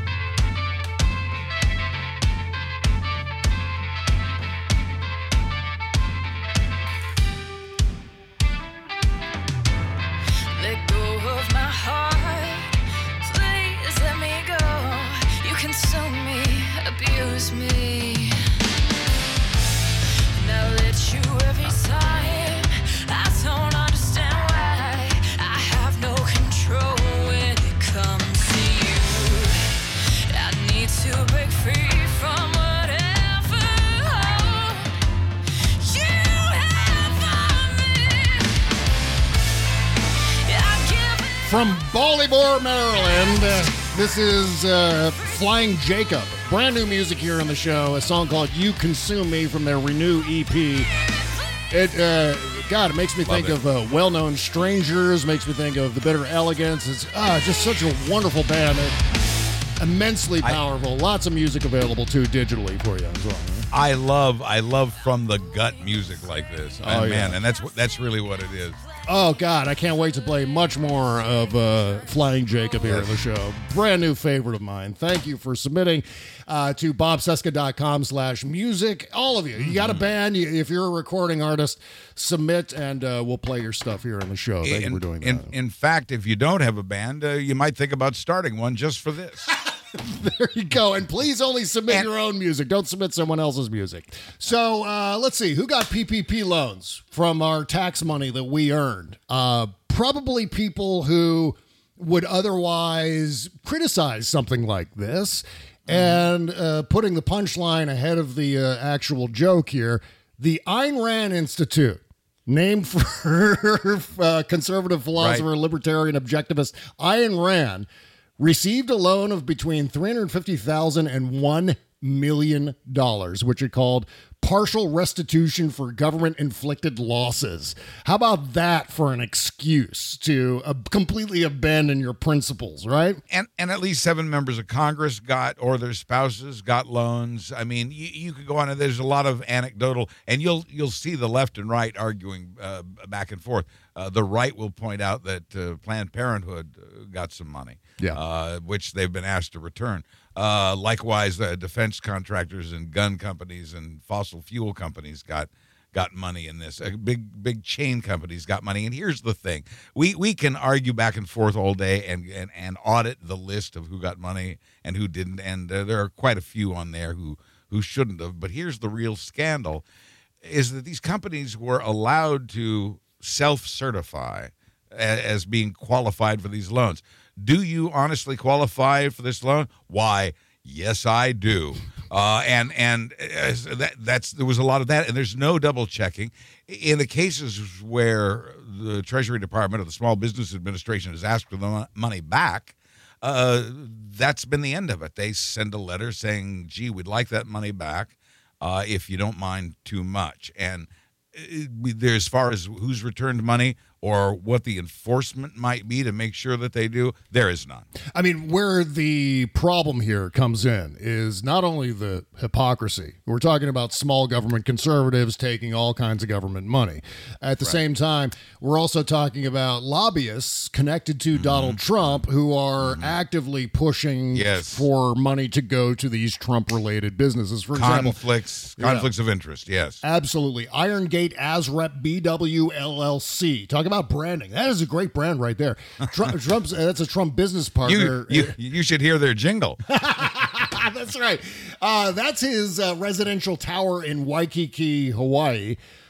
Let go of my heart. Please let me go. You consume me, abuse me. And I let you every time. I don't understand why I have no control when it comes to you. I need to break free from whatever you have on me. I give it From Ballybor, Maryland, uh, this is uh, Flying Jacob. Brand new music here on the show. A song called You Consume Me from their Renew E P. It, uh, God, it makes me Love think it. of uh, Well-Known Strangers, makes me think of The Bitter Elegance. It's uh, just such a wonderful band. It, immensely powerful. Lots of music available, too, digitally for you as well. Right? I love, I love from the gut music like this. Oh, And, man, yeah. and that's what that's really what it is. Oh, God, I can't wait to play much more of uh, Flying Jacob here on the show. Brand new favorite of mine. Thank you for submitting uh, to bobcesca.com slash music. All of you. You got a band. You, if you're a recording artist, submit, and uh, we'll play your stuff here on the show. Thank in, you for doing that. in, in fact, if you don't have a band, uh, you might think about starting one just for this. There you go. And please only submit And- your own music. Don't submit someone else's music. So uh, let's see. Who got P P P loans from our tax money that we earned? Uh, probably people who would otherwise criticize something like this. And uh, putting the punchline ahead of the uh, actual joke here, the Ayn Rand Institute, named for uh, conservative philosopher, Right. libertarian objectivist Ayn Rand, received a loan of between three hundred fifty thousand dollars and one million dollars, which it called partial restitution for government-inflicted losses. How about that for an excuse to uh, completely abandon your principles, right? And and at least seven members of Congress got, or their spouses got loans. I mean, you, you could go on, and there's a lot of anecdotal, and you'll you'll see the left and right arguing uh, back and forth. Uh, the right will point out that uh, Planned Parenthood uh, got some money, Yeah. uh, which they've been asked to return. Uh, likewise, uh, defense contractors and gun companies and fossil fuel companies got got money in this. Uh, big big chain companies got money. And here's the thing: we we can argue back and forth all day and and, and audit the list of who got money and who didn't. And uh, there are quite a few on there who who shouldn't have. But here's the real scandal: is that these companies were allowed to self-certify a- as being qualified for these loans. Do you honestly qualify for this loan? Why, yes, I do. Uh, and and uh, that that's there was a lot of that, and there's no double checking. In the cases where the Treasury Department or the Small Business Administration has asked for the mon- money back, uh, that's been the end of it. They send a letter saying, "Gee, we'd like that money back, uh, if you don't mind too much." And there, as far as who's returned money or what the enforcement might be to make sure that they do, there is none. I mean, where the problem here comes in is not only the hypocrisy. We're talking about small government conservatives taking all kinds of government money. At the Right. same time, we're also talking about lobbyists connected to Mm-hmm. Donald Trump who are actively pushing Yes. for money to go to these Trump-related businesses. For example, Conflicts, Yeah. conflicts of interest, yes. absolutely. Iron Gate ASREP B W L L C. Talk about branding. That is a great brand right there. Trump, Trump's that's a Trump business partner. You, you, you should hear their jingle. That's right. Uh, that's his uh, residential tower in Waikiki, Hawaii.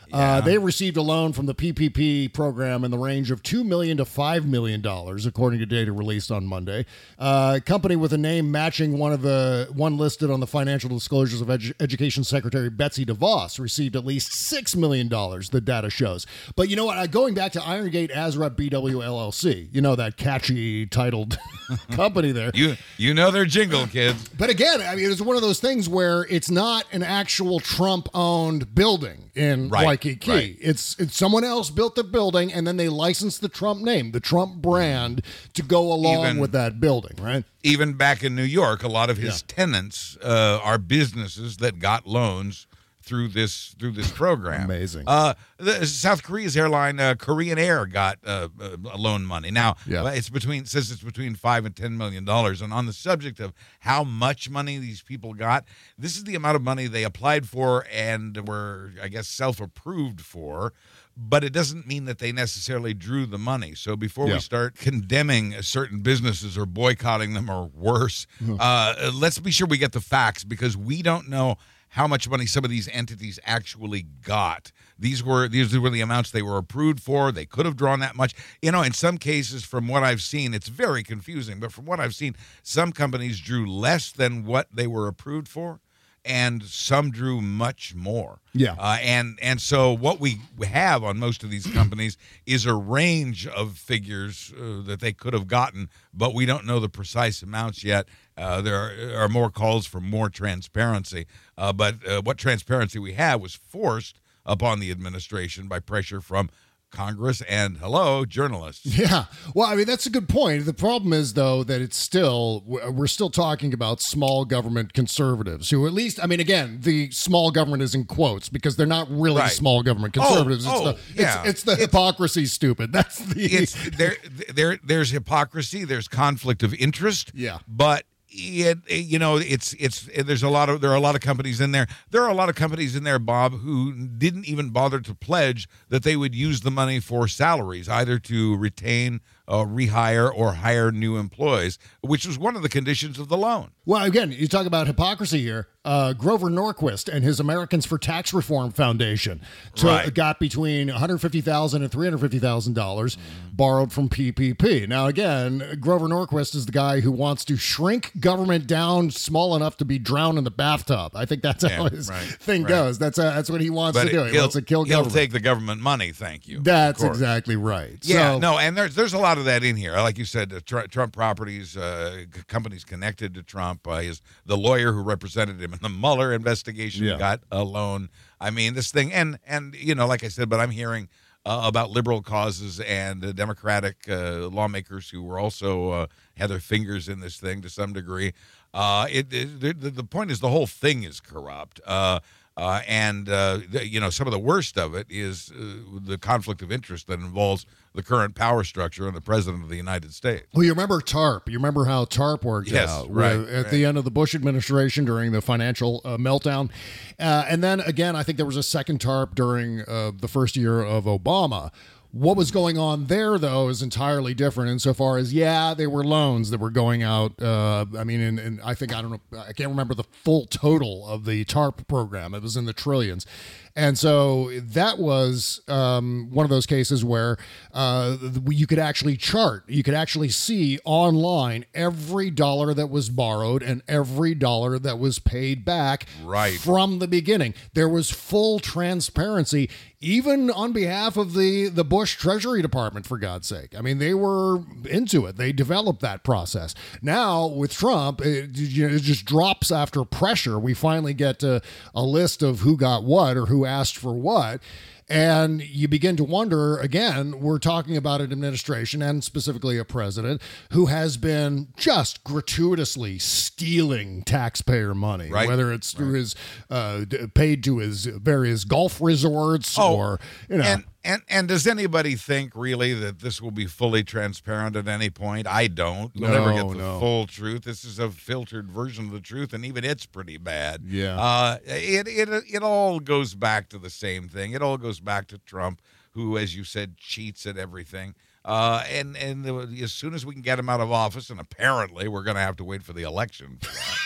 Uh, they received a loan from the P P P program in the range of two million dollars to five million dollars, according to data released on Monday. Uh, a company with a name matching one of the one listed on the financial disclosures of Edu- Education Secretary Betsy DeVos received at least six million dollars, the data shows. But you know what? Uh, going back to Irongate Azrep B W L L C, you know, that catchy titled company there. You you know their jingle, kids. But again, I mean, it's one of those things where it's not an actual Trump-owned building in Right, Waikiki. right. It's it's someone else built the building, and then they licensed the Trump name, the Trump brand, to go along Even- with that building, right? Even back in New York, a lot of his Yeah. tenants uh, are businesses that got loans through this through this program. Amazing. Uh, the South Korea's airline, uh, Korean Air, got uh, uh, loan money. Now Yeah. uh, it's between says it's between five and ten million dollars. And on the subject of how much money these people got, this is the amount of money they applied for and were, I guess, self-approved for. But it doesn't mean that they necessarily drew the money. So before Yeah. we start condemning certain businesses or boycotting them or worse, uh, let's be sure we get the facts, because we don't know how much money some of these entities actually got. These were these were the amounts they were approved for. They could have drawn that much. You know, in some cases, from what I've seen, it's very confusing. But from what I've seen, some companies drew less than what they were approved for, and some drew much more. Yeah. Uh, and and so what we have on most of these companies is a range of figures uh, that they could have gotten, but we don't know the precise amounts yet. Uh, there are, are more calls for more transparency. Uh, but uh, what transparency we have was forced upon the administration by pressure from Congress and, hello, journalists. Yeah. Well, I mean, that's a good point. The problem is, though, that it's still, we're still talking about small government conservatives who, at least, I mean, again, the small government is in quotes because they're not really Right. small government Oh, conservatives. it's, oh, the, yeah. it's, it's the hypocrisy, stupid. That's the. It's there, there. There's hypocrisy. There's conflict of interest. Yeah. But it, you know, it's it's there's a lot of there are a lot of companies in there. There are a lot of companies in there, Bob, who didn't even bother to pledge that they would use the money for salaries, either to retain, uh, rehire, or hire new employees, which was one of the conditions of the loan. Well, again, you talk about hypocrisy here. Uh, Grover Norquist and his Americans for Tax Reform Foundation to, Right. got between one hundred fifty thousand dollars and three hundred fifty thousand dollars borrowed from P P P. Now, again, Grover Norquist is the guy who wants to shrink government down small enough to be drowned in the bathtub. I think that's how Yeah, his right, thing right. goes. That's uh, that's what he wants But to do. He he'll, wants to kill he'll government. take the government money. Thank you. Of That's course. exactly right. Yeah, So- no, and there's there's a lot of that in here. Like you said, uh, Tr- Trump properties, uh, c- companies connected to Trump. Uh, his the lawyer who represented him in the Mueller investigation Yeah. got a loan. I mean, this thing, and and you know, like I said, but I'm hearing uh, about liberal causes and uh, Democratic uh, lawmakers who were also uh, had their fingers in this thing to some degree. Uh, it, it the, the point is the whole thing is corrupt. Uh, Uh, and, uh, the, you know, some of the worst of it is uh, the conflict of interest that involves the current power structure and the president of the United States. Well, you remember TARP. You remember how TARP worked Yes, out right, with- at right. the end of the Bush administration during the financial uh, meltdown. Uh, and then, again, I think there was a second TARP during uh, the first year of Obama. What was going on there, though, is entirely different insofar as, yeah, they were loans that were going out. Uh, I mean, and, and I think, I don't know, I can't remember the full total of the TARP program. It was in the trillions. And so that was um, one of those cases where uh, you could actually chart, you could actually see online every dollar that was borrowed and every dollar that was paid back Right. from the beginning. There was full transparency, even on behalf of the, the Bush Treasury Department, for God's sake. I mean, they were into it. They developed that process. Now, with Trump, it, you know, it just drops after pressure. We finally get uh, a list of who got what or who asked for what. And you begin to wonder, again, we're talking about an administration and specifically a president who has been just gratuitously stealing taxpayer money, Right. whether it's through his uh, d- paid to his various golf resorts or, you know. And, and and does anybody think really that this will be fully transparent at any point? I don't. You'll never get No, the no. full truth. This is a filtered version of the truth, and even it's pretty bad. Yeah. Uh, it it it all goes back to the same thing. It all goes back to Trump, who, as you said, cheats at everything. Uh, and and the, as soon as we can get him out of office, and apparently we're going to have to wait for the election for that.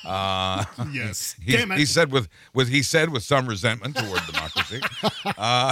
Uh, yes, he, damn it. he said with, with he said with some resentment toward democracy, uh,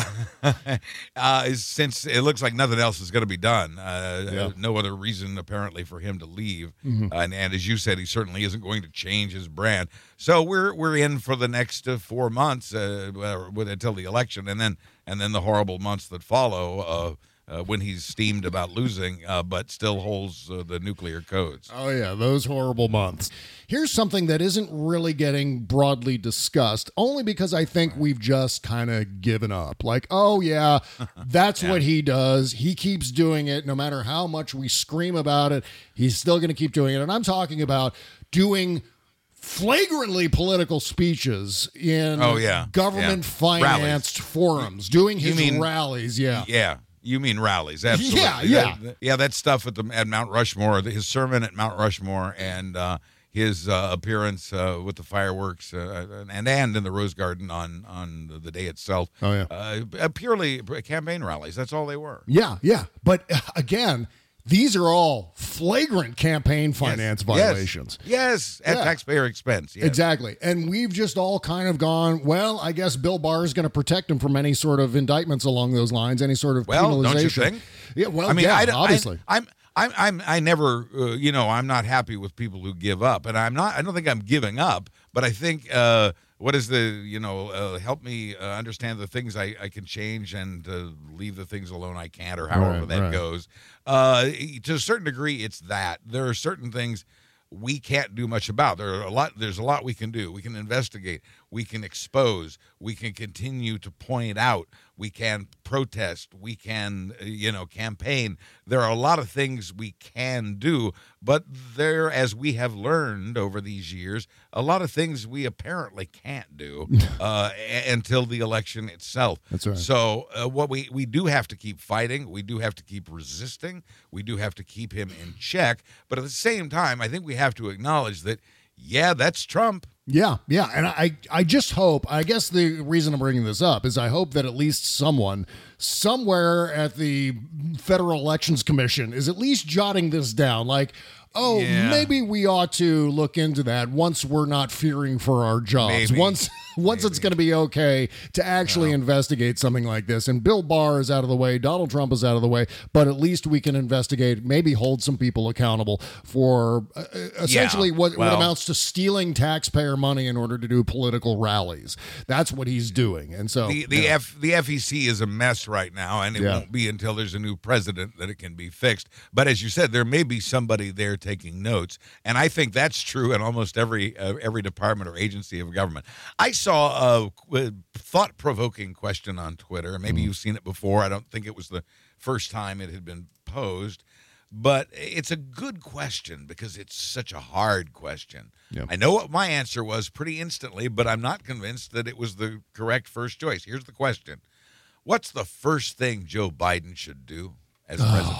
uh, since it looks like nothing else is going to be done. Uh, Yeah. No other reason apparently for him to leave, Mhm. uh, and, and as you said, he certainly isn't going to change his brand. So we're we're in for the next uh, four months uh, with, until the election, and then and then the horrible months that follow. Uh, Uh, when he's steamed about losing, uh, but still holds uh, the nuclear codes. Oh, yeah, those horrible months. Here's something that isn't really getting broadly discussed, only because I think we've just kind of given up. Like, oh, yeah, that's Yeah. what he does. He keeps doing it. No matter how much we scream about it, he's still going to keep doing it. And I'm talking about doing flagrantly political speeches in Oh, yeah. government-financed Yeah. forums, doing You his mean- rallies, yeah. Yeah. You mean rallies, absolutely. Yeah, yeah. That, yeah, that stuff at the at Mount Rushmore, his sermon at Mount Rushmore, and uh, his uh, appearance uh, with the fireworks, uh, and and in the Rose Garden on on the day itself. Oh, yeah. uh, purely campaign rallies. That's all they were. Yeah, yeah. But uh, again, these are all flagrant campaign finance Yes. violations. Yes, at Yeah. taxpayer expense. Yes. Exactly. And we've just all kind of gone, well, I guess Bill Barr is going to protect him from any sort of indictments along those lines, any sort of Well, penalization. don't you think? Yeah, well, I mean, yeah, I, obviously. I, I'm, I'm, I'm, I never, uh, you know, I'm not happy with people who give up, and I'm not. I don't think I'm giving up, but I think, uh, what is the, you know, uh, help me uh, understand the things I, I can change and uh, leave the things alone I can't, or however Right, that right. goes. Uh, to a certain degree, it's that there are certain things we can't do much about. There are a lot. There's a lot we can do. We can investigate. We can expose. We can continue to point out. We can protest. We can, uh, you know, campaign. There are a lot of things we can do, but there, as we have learned over these years, a lot of things we apparently can't do uh, a- until the election itself. That's right. So uh, what we we do have to keep fighting. We do have to keep resisting. We do have to keep him in check. But at the same time, I think we have to acknowledge that, yeah, that's Trump. Yeah, yeah, and I, I just hope. I guess the reason I'm bringing this up is I hope that at least someone somewhere at the Federal Elections Commission is at least jotting this down. Like, oh, Yeah. maybe we ought to look into that once we're not fearing for our jobs. Maybe. Once, once it's going to be okay to actually investigate something like this. And Bill Barr is out of the way, Donald Trump is out of the way, but at least we can investigate, maybe hold some people accountable for uh, essentially what, what well- amounts to stealing taxpayer money in order to do political rallies. That's what he's doing. And so The the yeah. F the F E C is a mess right now, and it Yeah. won't be until there's a new president that it can be fixed. But as you said, there may be somebody there taking notes, and I think that's true in almost every uh, every department or agency of government. I saw a, a thought-provoking question on Twitter. Maybe you've seen it before. I don't think it was the first time it had been posed. But it's a good question because it's such a hard question. Yep. I know what my answer was pretty instantly, but I'm not convinced that it was the correct first choice. Here's the question. What's the first thing Joe Biden should do as president?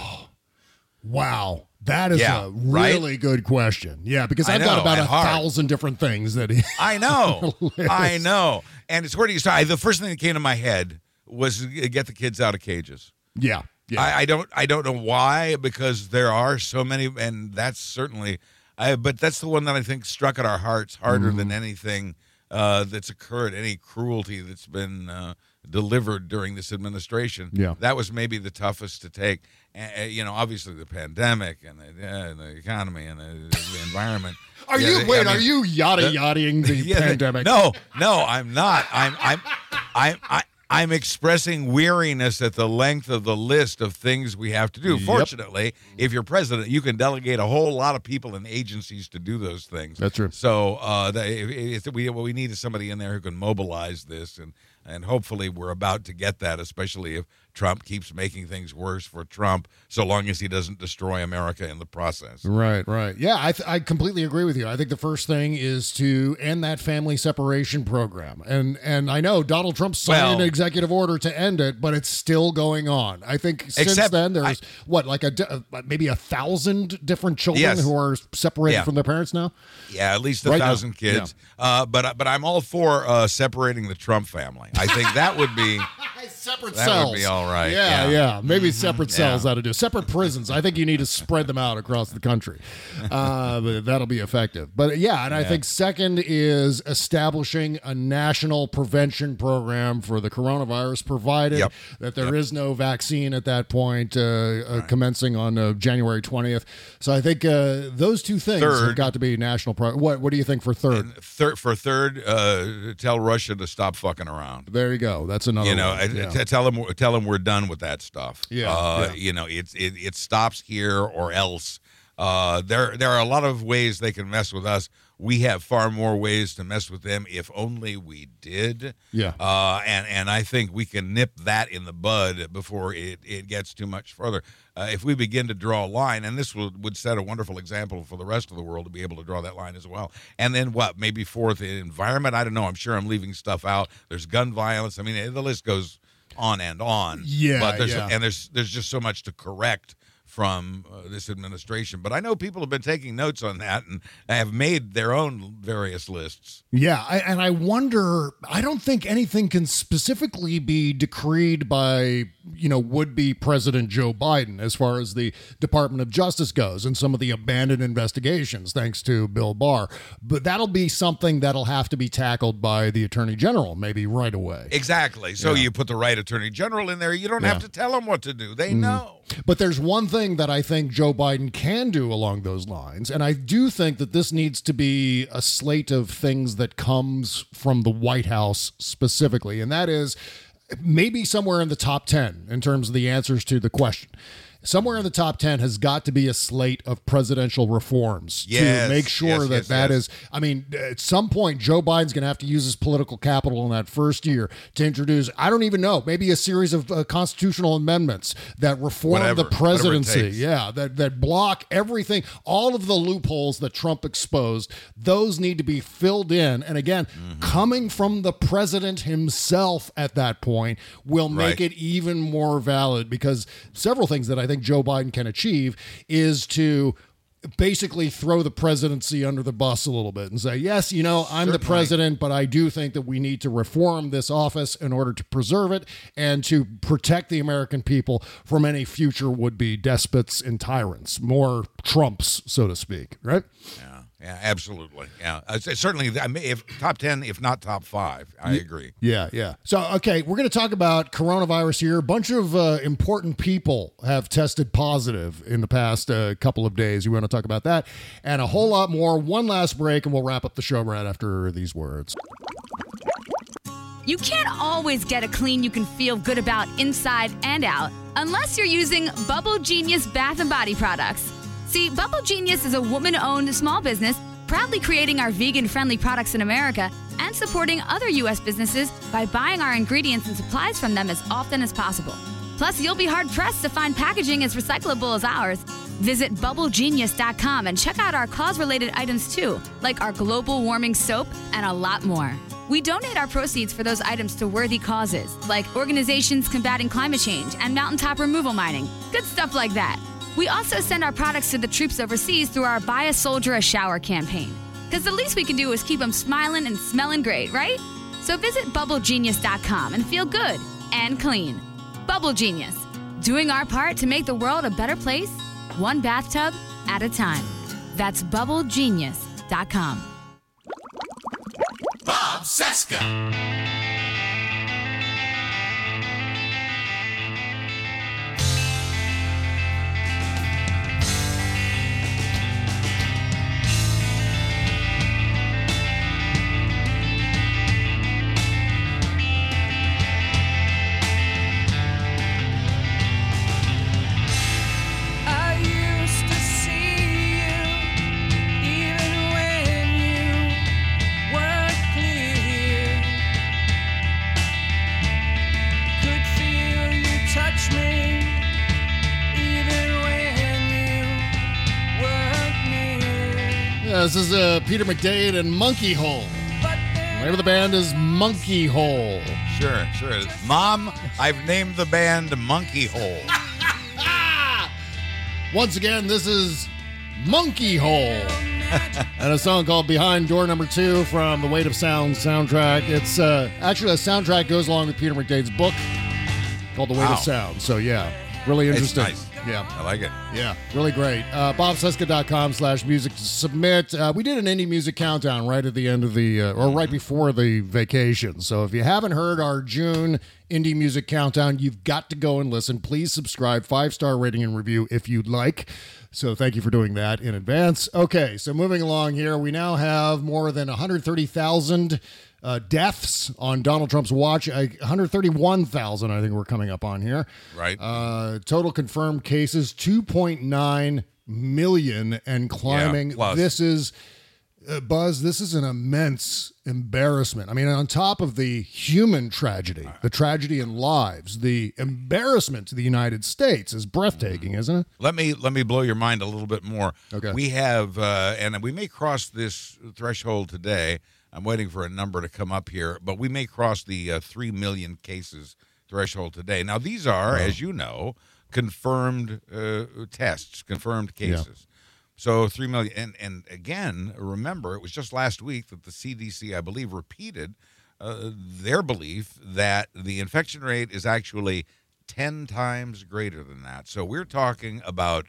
Wow. That is Yeah, a right? really good question. Yeah, because I I've got know, about a and hard. thousand different things that he. I know. List. I know. And it's where do you start? The first thing that came to my head was get the kids out of cages. Yeah. Yeah. I, I don't I don't know why, because there are so many, and that's certainly I but that's the one that I think struck at our hearts harder Mm-hmm. than anything uh, that's occurred, any cruelty that's been uh, delivered during this administration. Yeah. That was maybe the toughest to take. Uh, you know, obviously the pandemic and the, uh, the economy and the, the environment. Are Yeah, you the- I wait? mean, are you yada the- yadaing the Yeah, pandemic? No, no, I'm not. I'm I'm I'm I, I'm expressing weariness at the length of the list of things we have to do. Yep. Fortunately, if you're president, you can delegate a whole lot of people and agencies to do those things. That's true. So uh, that, if, if we what we need is somebody in there who can mobilize this, and and hopefully we're about to get that, especially if Trump keeps making things worse for Trump, so long as he doesn't destroy America in the process. Right, right. Yeah, I, th- I completely agree with you. I think the first thing is to end that family separation program. And and I know Donald Trump signed Well- an executive order to end it, but it's still going on. I think since Except then there's, I- what, like a di- uh, maybe a thousand different children Yes. who are separated Yeah. from their parents now? Yeah, at least a Right now. thousand kids. Uh, but but I'm all for uh, separating the Trump family. I think that would be separate that cells. would be all right. Yeah, yeah. yeah. Maybe separate cells Yeah. ought to do. Separate prisons. I think you need to spread them out across the country. Uh, but that'll be effective. But yeah, and I Yeah. think second is establishing a national prevention program for the coronavirus, provided Yep. that there is no vaccine at that point, uh, uh, commencing on uh, January twentieth. So I think uh, those two things have Third. got to be national. Pro- what What do you think for third? Third, for third, uh, tell Russia to stop fucking around. There you go. That's another You know, one. I- Yeah. t- tell them, tell them we're done with that stuff. Yeah, uh, yeah. You know, it's it, it stops here or else. Uh, there there are a lot of ways they can mess with us. We have far more ways to mess with them if only we did. Yeah. Uh, and and I think we can nip that in the bud before it, it gets too much further. Uh, if we begin to draw a line, and this would, would set a wonderful example for the rest of the world to be able to draw that line as well. And then what? Maybe fourth, environment. I don't know. I'm sure I'm leaving stuff out. There's gun violence. I mean, the list goes on and on. Yeah, But there's yeah. and there's there's just so much to correct from uh, this administration. But I know people have been taking notes on that and have made their own various lists. Yeah, I, and I wonder, I don't think anything can specifically be decreed by, you know, would-be President Joe Biden as far as the Department of Justice goes and some of the abandoned investigations, thanks to Bill Barr. But that'll be something that'll have to be tackled by the Attorney General, maybe right away. Exactly. So Yeah. you put the right attorney general in there. You don't Yeah. have to tell them what to do. They Mhm. know. But there's one thing that I think Joe Biden can do along those lines, and I do think that this needs to be a slate of things that comes from the White House specifically, and that is maybe somewhere in the top ten in terms of the answers to the question. Somewhere in the top ten has got to be a slate of presidential reforms Yes, to make sure yes, that yes, that yes. is, I mean, at some point, Joe Biden's going to have to use his political capital in that first year to introduce, I don't even know, maybe a series of uh, constitutional amendments that reform Whatever, the whatever it presidency. takes. Yeah, that, that block everything, all of the loopholes that Trump exposed, those need to be filled in. And again, Mm-hmm. coming from the president himself at that point will make Right. it even more valid, because several things that I think Joe Biden can achieve is to basically throw the presidency under the bus a little bit and say, yes, you know, I'm the Certainly. president, but I do think that we need to reform this office in order to preserve it and to protect the American people from any future would-be despots and tyrants, more Trumps, so to speak, right? Yeah, yeah, absolutely. Yeah, uh, c- certainly. I mean, if top ten, if not top five, I agree. Yeah, yeah. So, okay, we're going to talk about coronavirus here. A bunch of uh, important people have tested positive in the past uh, couple of days. We want to talk about that and a whole lot more. One last break, and we'll wrap up the show right after these words. You can't always get a clean you can feel good about inside and out unless you're using Bubble Genius Bath and Body products. See, Bubble Genius is a woman-owned small business proudly creating our vegan-friendly products in America and supporting other U S businesses by buying our ingredients and supplies from them as often as possible. Plus, you'll be hard-pressed to find packaging as recyclable as ours. Visit bubble genius dot com and check out our cause-related items too, like our global warming soap and a lot more. We donate our proceeds for those items to worthy causes, like organizations combating climate change and mountaintop removal mining. Good stuff like that. We also send our products to the troops overseas through our Buy a Soldier a Shower campaign. Because the least we can do is keep them smiling and smelling great, right? So visit bubble genius dot com and feel good and clean. Bubble Genius, doing our part to make the world a better place, one bathtub at a time. That's bubble genius dot com. Bob Cesca. I used to see you even when you weren't clear. Could feel you touch me even when you weren't near. Yeah, this is uh, Peter McDade and Monkey Hole. The name of the band is Monkey Hole. Sure, sure. it is. Mom, I've named the band Monkey Hole. Once again, this is Monkey Hole. And a song called Behind Door Number Two from the Weight of Sound soundtrack. It's uh, actually a soundtrack goes along with Peter McDade's book. called The Weight Wow. of Sound. So, yeah, really It's interesting. nice. Yeah. I like it. Yeah, really great. Uh, bobcesca.com slash music to submit. Uh, we did an indie music countdown right at the end of the, uh, or right before the vacation. So if you haven't heard our June indie music countdown, you've got to go and listen. Please subscribe, five-star rating and review if you'd like. So thank you for doing that in advance. Okay, so moving along here, we now have more than one hundred thirty thousand Uh, deaths on Donald Trump's watch. Uh, one hundred thirty-one thousand, I think we're coming up on here. Right. Uh, total confirmed cases, two point nine million and climbing. Yeah, plus. This is, uh, Buzz, this is an immense embarrassment. I mean, on top of the human tragedy, the tragedy in lives, the embarrassment to the United States is breathtaking, isn't it? Let me let me blow your mind a little bit more. Okay. We have, uh, and we may cross this threshold today. I'm waiting for a number to come up here, but we may cross the uh, three million cases threshold today. Now, these are, Oh. as you know, confirmed uh, tests, confirmed cases. So three million. And, and again, remember, it was just last week that the C D C, I believe, repeated uh, their belief that the infection rate is actually ten times greater than that. So we're talking about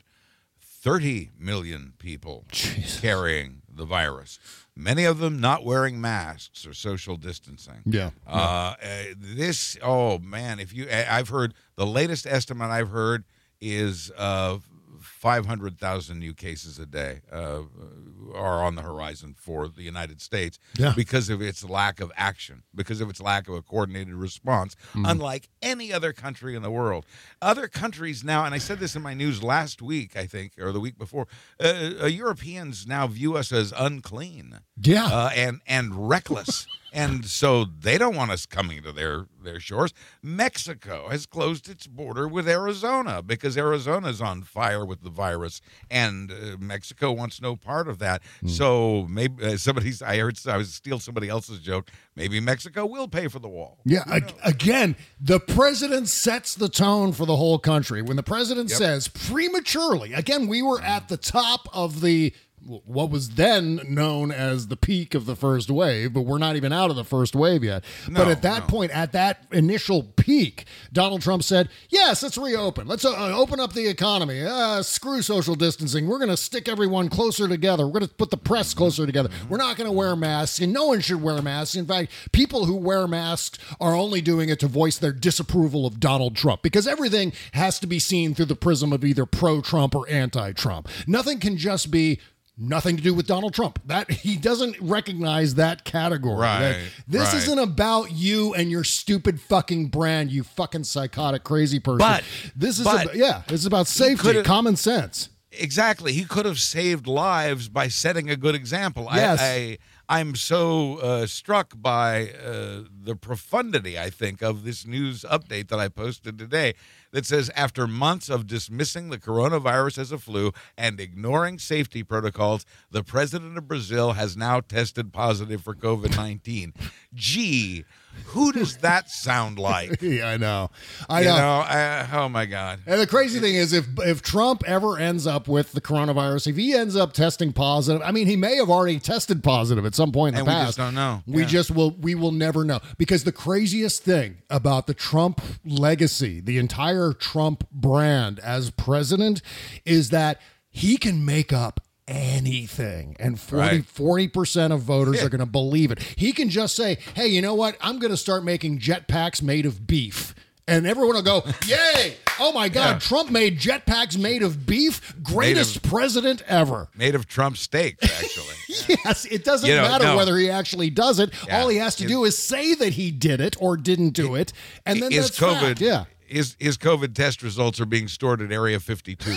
thirty million people Jesus. carrying the virus. Many of them not wearing masks or social distancing. Yeah. Uh, uh, this, oh man, if you, I- I've heard the latest estimate I've heard is uh, five hundred thousand new cases a day uh, are on the horizon for the United States Yeah. because of its lack of action, because of its lack of a coordinated response, Mhm. unlike any other country in the world. Other countries now, and I said this in my news last week, I think, or the week before, uh, uh, Europeans now view us as unclean. Yeah. Uh, and, and reckless. And so they don't want us coming to their, their shores. Mexico has closed its border with Arizona because Arizona's on fire with the virus, and uh, Mexico wants no part of that. So maybe uh, somebody's, I heard, I was steal somebody else's joke. Maybe Mexico will pay for the wall. Yeah, ag- again, the president sets the tone for the whole country. When the president Yep. says prematurely, again, we were at the top of the what was then known as the peak of the first wave, but we're not even out of the first wave yet. No, but at that no. point, at that initial peak, Donald Trump said, yes, let's reopen. Let's uh, open up the economy. Uh, screw social distancing. We're going to stick everyone closer together. We're going to put the press closer together. We're not going to wear masks, and no one should wear masks. In fact, people who wear masks are only doing it to voice their disapproval of Donald Trump, because everything has to be seen through the prism of either pro-Trump or anti-Trump. Nothing can just be nothing to do with Donald Trump. That he doesn't recognize that category. Right, That this right. isn't about you and your stupid fucking brand, you fucking psychotic crazy person. But- this is but about, yeah, it's about safety, could've- common sense. Exactly. He could have saved lives by setting a good example. Yes. I, I, I'm so uh, struck by uh, the profundity, I think, of this news update that I posted today that says, after months of dismissing the coronavirus as a flu and ignoring safety protocols, the president of Brazil has now tested positive for COVID nineteen. Gee, who does that sound like? Yeah, I know. I you know. know I, oh, my God. And the crazy thing is, if if Trump ever ends up with the coronavirus, if he ends up testing positive, I mean, he may have already tested positive at some point in And the we past. just don't know. We Yeah. just will. We will never know, because the craziest thing about the Trump legacy, the entire Trump brand as president, is that he can make up anything, and Right. forty percent of voters are going to believe it. He can just say, hey, you know what, I'm going to start making jetpacks made of beef, and everyone will go, yay, oh my God, Yeah. Trump made jetpacks made of beef, greatest president ever. Made of Trump steaks, actually. Yes, it doesn't You know, matter no. whether he actually does it. Yeah. All he has to His- do is say that he did it or didn't do it, and then his that's COVID, fact. Yeah, his his COVID test results are being stored at Area fifty-two.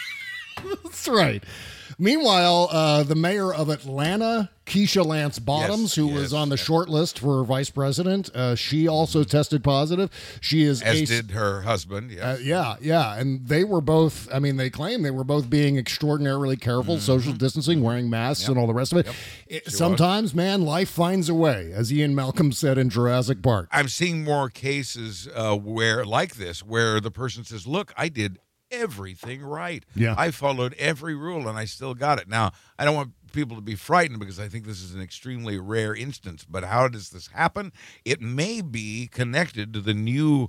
that's right. Meanwhile, uh, the mayor of Atlanta, Keisha Lance Bottoms, Yes, who yes, was on the short list for vice president, uh, she also tested positive. She is As a- did her husband. Yes. Uh, yeah, yeah, and they were both. I mean, they claim they were both being extraordinarily careful, social distancing, wearing masks, Yep. and all the rest of it. Yep. It- Sure sometimes, man, life finds a way, as Ian Malcolm said in Jurassic Park. I'm seeing more cases uh, where, like this, where the person says, "Look, I did everything right. Yeah. I followed every rule, and I still got it." Now, I don't want people to be frightened, because I think this is an extremely rare instance. But how does this happen? It may be connected to the new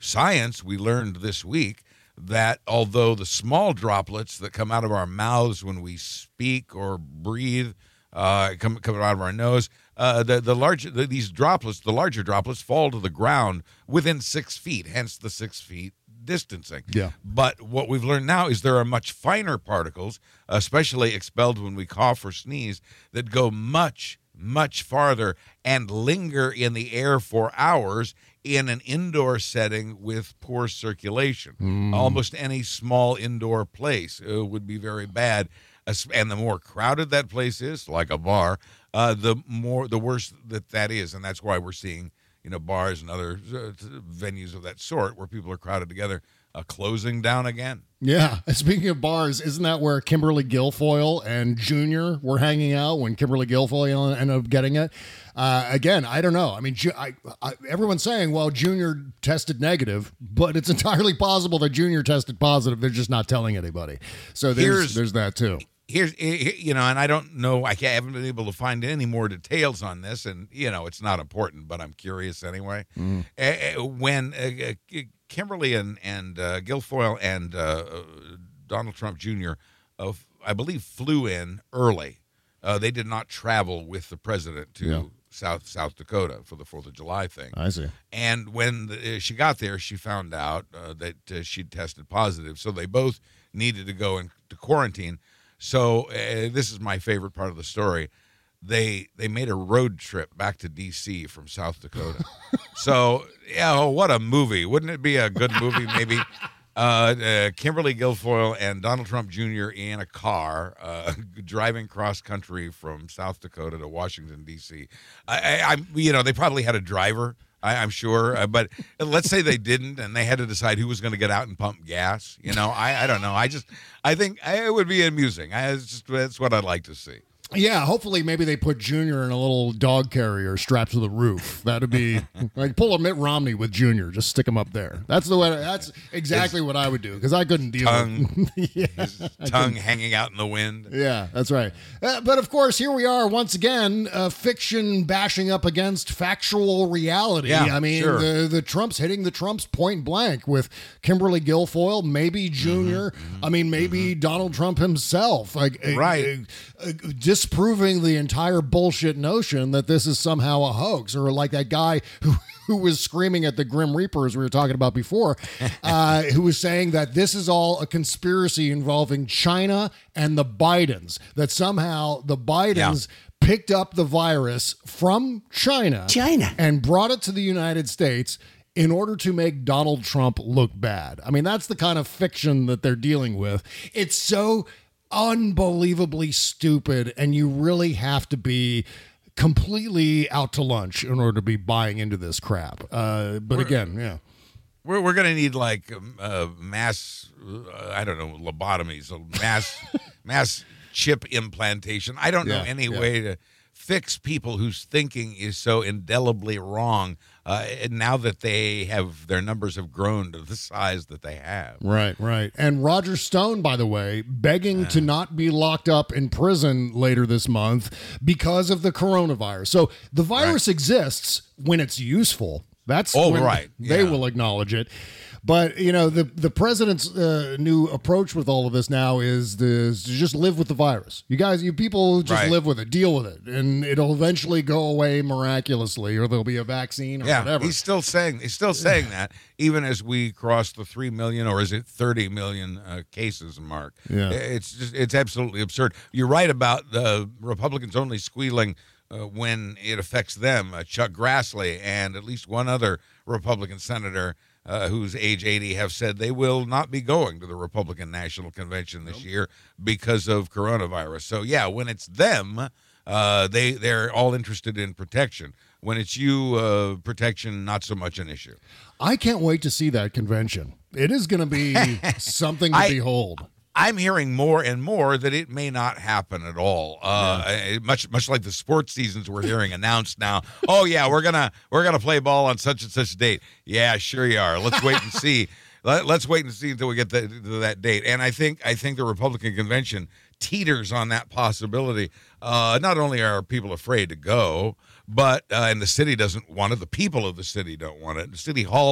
science, we learned this week that although the small droplets that come out of our mouths when we speak or breathe uh, come, come out of our nose, uh, the, the large, the, these droplets, the larger droplets, fall to the ground within six feet, hence the six feet distancing. Yeah. But what we've learned now is there are much finer particles, especially expelled when we cough or sneeze, that go much, much farther and linger in the air for hours in an indoor setting with poor circulation. Mm. Almost any small indoor place uh, would be very bad. As- And the more crowded that place is, like a bar, uh, the more the worse that that is. And that's why we're seeing, you know, bars and other uh, venues of that sort where people are crowded together, uh, closing down again. Yeah. Speaking of bars, isn't that where Kimberly Guilfoyle and Junior were hanging out when Kimberly Guilfoyle ended up getting it? Uh, again, I don't know. I mean, Ju- I, I, everyone's saying, well, Junior tested negative, but it's entirely possible that Junior tested positive. They're just not telling anybody. So there's, Here's- there's that too. Here's, you know, and I don't know, I haven't been able to find any more details on this, and, you know, it's not important, but I'm curious anyway. Mm. Uh, when uh, uh, Kimberly and, and uh, Guilfoyle and uh, Donald Trump Junior, uh, I believe, flew in early. Uh, they did not travel with the president to Yeah. South South Dakota for the fourth of July thing. I see. And when the, uh, she got there, she found out uh, that uh, she'd tested positive, so they both needed to go into quarantine. So uh, this is my favorite part of the story. They they made a road trip back to D C from South Dakota. So, yeah, oh, what a movie. Wouldn't it be a good movie maybe? Uh, uh, Kimberly Guilfoyle and Donald Trump Junior in a car uh, driving cross country from South Dakota to Washington, D C. I, I, I'm, you know, they probably had a driver. I, I'm sure, uh, but let's say they didn't, and they had to decide who was going to get out and pump gas. You know, I, I don't know. I just, I think I, it would be amusing. I, it's just, that's what I'd like to see. Yeah, hopefully maybe they put Junior in a little dog carrier strapped to the roof. That'd be like pull a Mitt Romney with Junior, just stick him up there. That's the way. That's exactly His what I would do because I couldn't deal tongue, with yeah, his I tongue couldn't. hanging out in the wind. Yeah, that's right. Uh, but of course, here we are once again, uh, fiction bashing up against factual reality. Yeah, I mean, sure. the the Trumps hitting the Trumps point blank with Kimberly Guilfoyle, maybe Junior. Mm-hmm, I mean, maybe mm-hmm. Donald Trump himself, like uh, Right. uh, uh, disproving the entire bullshit notion that this is somehow a hoax, or like that guy who. who was screaming at the Grim Reaper, as we were talking about before, uh, who was saying that this is all a conspiracy involving China and the Bidens, that somehow the Bidens yeah. picked up the virus from China, China and brought it to the United States in order to make Donald Trump look bad. I mean, that's the kind of fiction that they're dealing with. It's so unbelievably stupid, and you really have to be completely out to lunch in order to be buying into this crap. Uh, but We're, again, yeah. We're, we're going to need like um, uh, mass, uh, I don't know, lobotomies, mass mass chip implantation. I don't know Yeah, any yeah. way to fix people whose thinking is so indelibly wrong uh, and now that they have, their numbers have grown to the size that they have. Right, right. And Roger Stone, by the way, begging to not be locked up in prison later this month because of the coronavirus. So the virus exists when it's useful. That's Oh, when right. they Yeah. will acknowledge it. But, you know, the, the president's uh, new approach with all of this now is, the, is to just live with the virus. You guys, you people just Right. live with it, deal with it, and it'll eventually go away miraculously, or there'll be a vaccine or Yeah, whatever. he's still saying he's still saying that even as we cross the three million or is it thirty million uh, cases mark. Yeah. It's just it's absolutely absurd. You're right about the Republicans only squealing uh, when it affects them. Uh, Chuck Grassley and at least one other Republican senator uh, who's age eighty have said they will not be going to the Republican National Convention this year because of coronavirus. So yeah, when it's them, uh, they they're all interested in protection. When it's you, uh, protection, not so much an issue. I can't wait to see that convention. It is going to be something to I- behold. I'm hearing more and more that it may not happen at all. Uh, uh, Much, much like the sports seasons we're hearing announced now. Oh yeah, we're gonna we're gonna play ball on such and such date. Yeah, sure you are. Let's wait and see. Let, let's wait and see until we get the, to that date. And I think I think the Republican convention teeters on that possibility. Uh, not only are people afraid to go, but uh, and the city doesn't want it. The people of the city don't want it. The city hall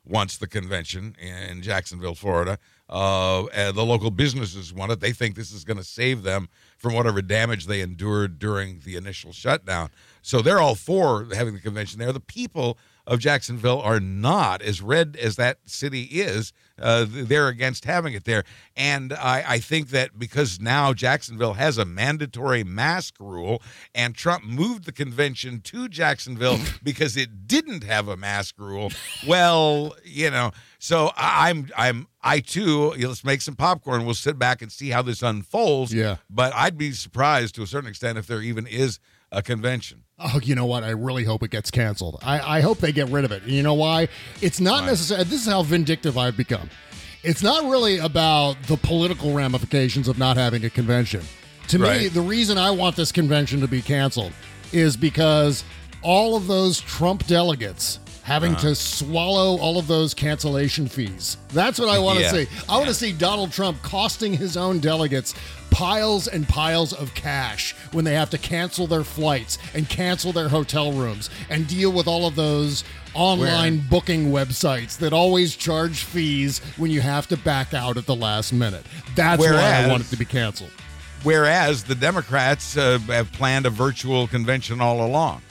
wants the convention in Jacksonville, Florida. Uh, and the local businesses want it. They think this is going to save them from whatever damage they endured during the initial shutdown. So they're all for having the convention there. The people of Jacksonville are not. As red as that city is, uh, they're against having it there. And I, I think that because now Jacksonville has a mandatory mask rule, and Trump moved the convention to Jacksonville because it didn't have a mask rule, well, you know, so I'm, I'm, I too, you know, let's make some popcorn. We'll sit back and see how this unfolds. Yeah. But I'd be surprised to a certain extent if there even is a convention. Oh, you know what? I really hope it gets canceled. I, I hope they get rid of it. And you know why? It's not Right. necessarily, this is how vindictive I've become. It's not really about the political ramifications of not having a convention. To me, Right. the reason I want this convention to be canceled is because all of those Trump delegates having Uh-huh. to swallow all of those cancellation fees. That's what I want to Yeah. see. I want to see Donald Trump costing his own delegates piles and piles of cash when they have to cancel their flights and cancel their hotel rooms and deal with all of those online Where- booking websites that always charge fees when you have to back out at the last minute. That's why I Whereas- want it to be canceled. Whereas the Democrats uh, have planned a virtual convention all along.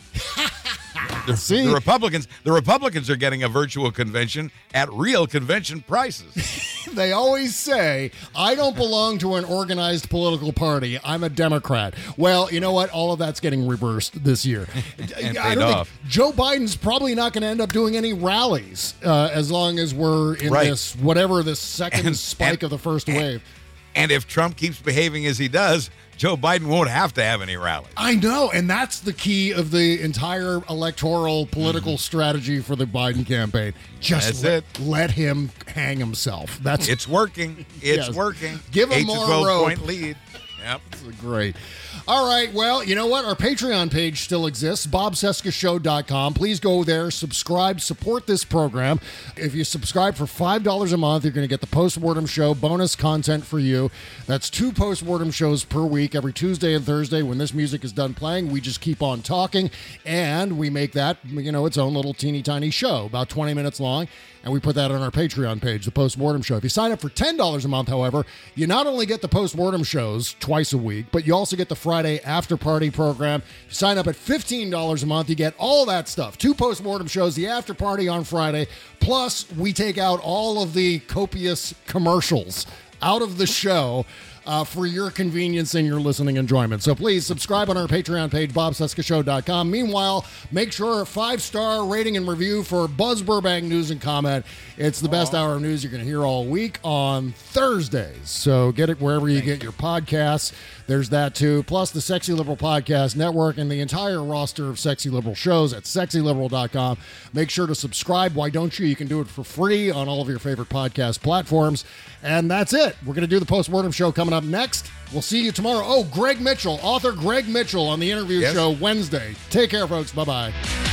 The, See? the Republicans, the Republicans are getting a virtual convention at real convention prices. They always say, I don't belong to an organized political party. I'm a Democrat. Well, you know what? All of that's getting reversed this year. And I paid don't off. think Joe Biden's probably not going to end up doing any rallies uh, as long as we're in Right. this, whatever this second And- spike and- of the first and- wave. And if Trump keeps behaving as he does, Joe Biden won't have to have any rallies. I know, and that's the key of the entire electoral political strategy for the Biden campaign. Just That's let, it. let him hang himself. That's It's working. It's Yes. working. Give him Eight more to twelve rope. point lead. Yep. great. All right, well, you know what? Our Patreon page still exists, bob cesca show dot com. Please go there, subscribe, support this program. If you subscribe for five dollars a month, you're going to get the Postmortem Show, bonus content for you. That's two Postmortem shows per week, every Tuesday and Thursday. When this music is done playing, we just keep on talking, and we make that, you know, its own little teeny tiny show, about twenty minutes long, and we put that on our Patreon page, the Postmortem Show. If you sign up for ten dollars a month, however, you not only get the Postmortem shows twice a week, but you also get the Friday after party program. You sign up at fifteen dollars a month, you get all that stuff. Two Postmortem shows, the after party on Friday, plus we take out all of the copious commercials out of the show uh, for your convenience and your listening enjoyment. So please subscribe on our Patreon page, bob cesca show dot com. Meanwhile, make sure a five-star rating and review for Buzz Burbank News and Comment. It's the best hour of news you're going to hear all week on Thursdays. So get it wherever you get your podcasts. There's that too. Plus the Sexy Liberal Podcast Network and the entire roster of Sexy Liberal shows at sexy liberal dot com. Make sure to subscribe. Why don't you? You can do it for free on all of your favorite podcast platforms. And that's it. We're going to do the Postmortem Show coming up next. We'll see you tomorrow. Oh, Greg Mitchell, author Greg Mitchell on the interview Yes. show Wednesday. Take care, folks. Bye-bye.